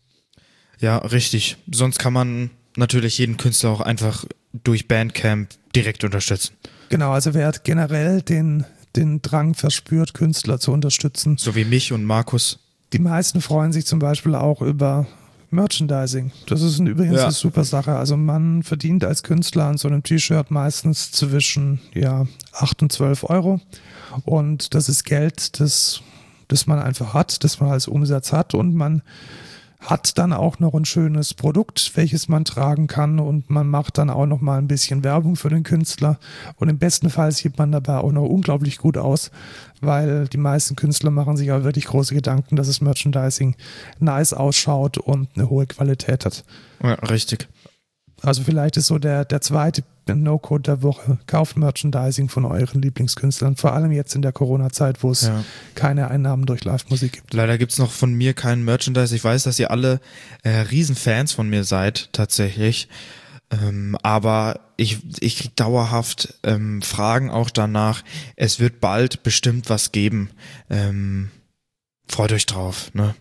Ja, richtig. Sonst kann man natürlich jeden Künstler auch einfach durch Bandcamp direkt unterstützen. Genau, also wer generell den, den Drang verspürt, Künstler zu unterstützen. So wie mich und Markus. Die meisten freuen sich zum Beispiel auch über Merchandising. Das ist ein, übrigens ja. eine super Sache. Also man verdient als Künstler an so einem T-Shirt meistens zwischen ja, acht und zwölf Euro. Und das ist Geld, das, das man einfach hat, das man als Umsatz hat und man hat dann auch noch ein schönes Produkt, welches man tragen kann und man macht dann auch noch mal ein bisschen Werbung für den Künstler und im besten Fall sieht man dabei auch noch unglaublich gut aus, weil die meisten Künstler machen sich auch wirklich große Gedanken, dass das Merchandising nice ausschaut und eine hohe Qualität hat. Ja, richtig. Also vielleicht ist so der, der zweite No-Code der Woche, kauft Merchandising von euren Lieblingskünstlern, vor allem jetzt in der Corona-Zeit, wo es ja. keine Einnahmen durch Live-Musik gibt. Leider gibt es noch von mir keinen Merchandise. Ich weiß, dass ihr alle äh, Riesenfans von mir seid, tatsächlich. Ähm, aber ich, ich kriege dauerhaft ähm, Fragen auch danach. Es wird bald bestimmt was geben. Ähm, freut euch drauf, ne?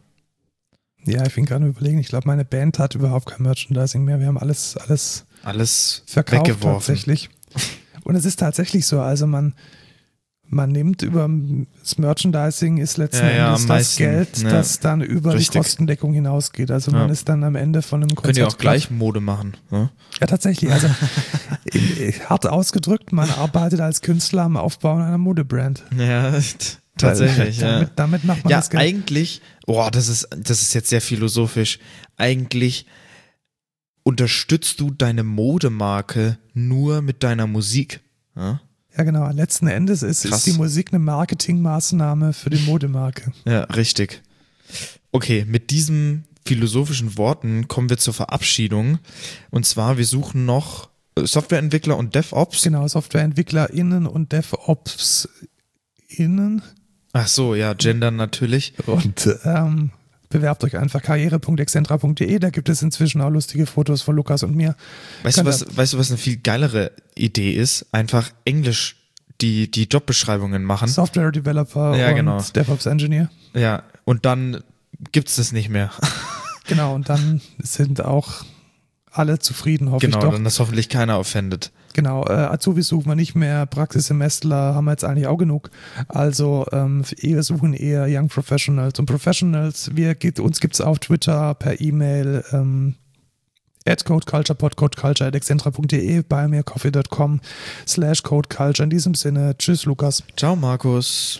Ja, ich bin gerade überlegen, ich glaube, meine Band hat überhaupt kein Merchandising mehr. Wir haben alles, alles, alles verkauft weggeworfen. Tatsächlich. Und es ist tatsächlich so, also man, man nimmt über das Merchandising ist letzten ja, ja, Endes das meisten, Geld, ja, das dann über richtig. die Kostendeckung hinausgeht. Also man ja. ist dann am Ende von einem Konzert. Könnt ihr auch gleich Mode machen. Ne? Ja, tatsächlich. Also hart ausgedrückt, man arbeitet als Künstler am Aufbau einer Modebrand. Ja, tatsächlich. Weil, damit, ja. damit macht man ja, das Geld. eigentlich, boah, das ist, das ist jetzt sehr philosophisch. Eigentlich unterstützt du deine Modemarke nur mit deiner Musik. Ja, ja genau. Letzten Endes ist, ist die Musik eine Marketingmaßnahme für die Modemarke. Ja, richtig. Okay, mit diesen philosophischen Worten kommen wir zur Verabschiedung. Und zwar, wir suchen noch Softwareentwickler und DevOps. Genau, SoftwareentwicklerInnen und DevOps-Innen. Ach so, ja, Gendern natürlich. Und ähm, bewerbt euch einfach karriere punkt excentra punkt de, da gibt es inzwischen auch lustige Fotos von Lukas und mir. Weißt du, was, weißt du, was eine viel geilere Idee ist? Einfach Englisch die, die Jobbeschreibungen machen. Software Developer ja, und genau. DevOps Engineer. Ja, und dann gibt's das nicht mehr. Genau, und dann sind auch alle zufrieden, hoffe genau, ich doch. Genau, dann ist hoffentlich keiner offended. Genau, äh, Azubis suchen wir nicht mehr, Praxissemestler haben wir jetzt eigentlich auch genug. Also ähm, wir suchen eher Young Professionals und Professionals. Wir, uns gibt es auf Twitter, per E-Mail, ähm, at codeculturepod, codeculture at excentra punkt de, bei mir coffee punkt com slash codeculture. In diesem Sinne, tschüss Lukas. Ciao Markus.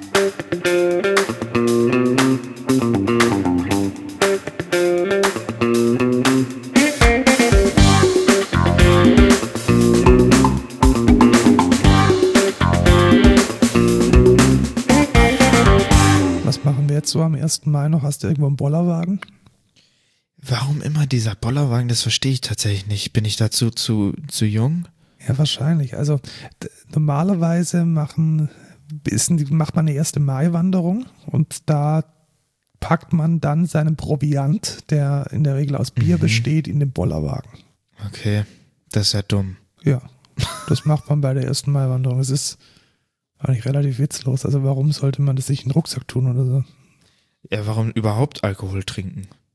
Was machen wir jetzt so am ersten Mai noch? Hast du irgendwo einen Bollerwagen? Warum immer dieser Bollerwagen? Das verstehe ich tatsächlich nicht. Bin ich dazu zu, zu jung? Ja, wahrscheinlich. Also d- normalerweise machen, ist, macht man eine erste Mai-Wanderung und da packt man dann seinen Proviant, der in der Regel aus Bier mhm. besteht, in den Bollerwagen. Okay, das ist ja dumm. Ja, das macht man bei der ersten Mai-Wanderung. Es ist eigentlich relativ witzlos. Also warum sollte man das sich in den Rucksack tun oder so? Ja, warum überhaupt Alkohol trinken?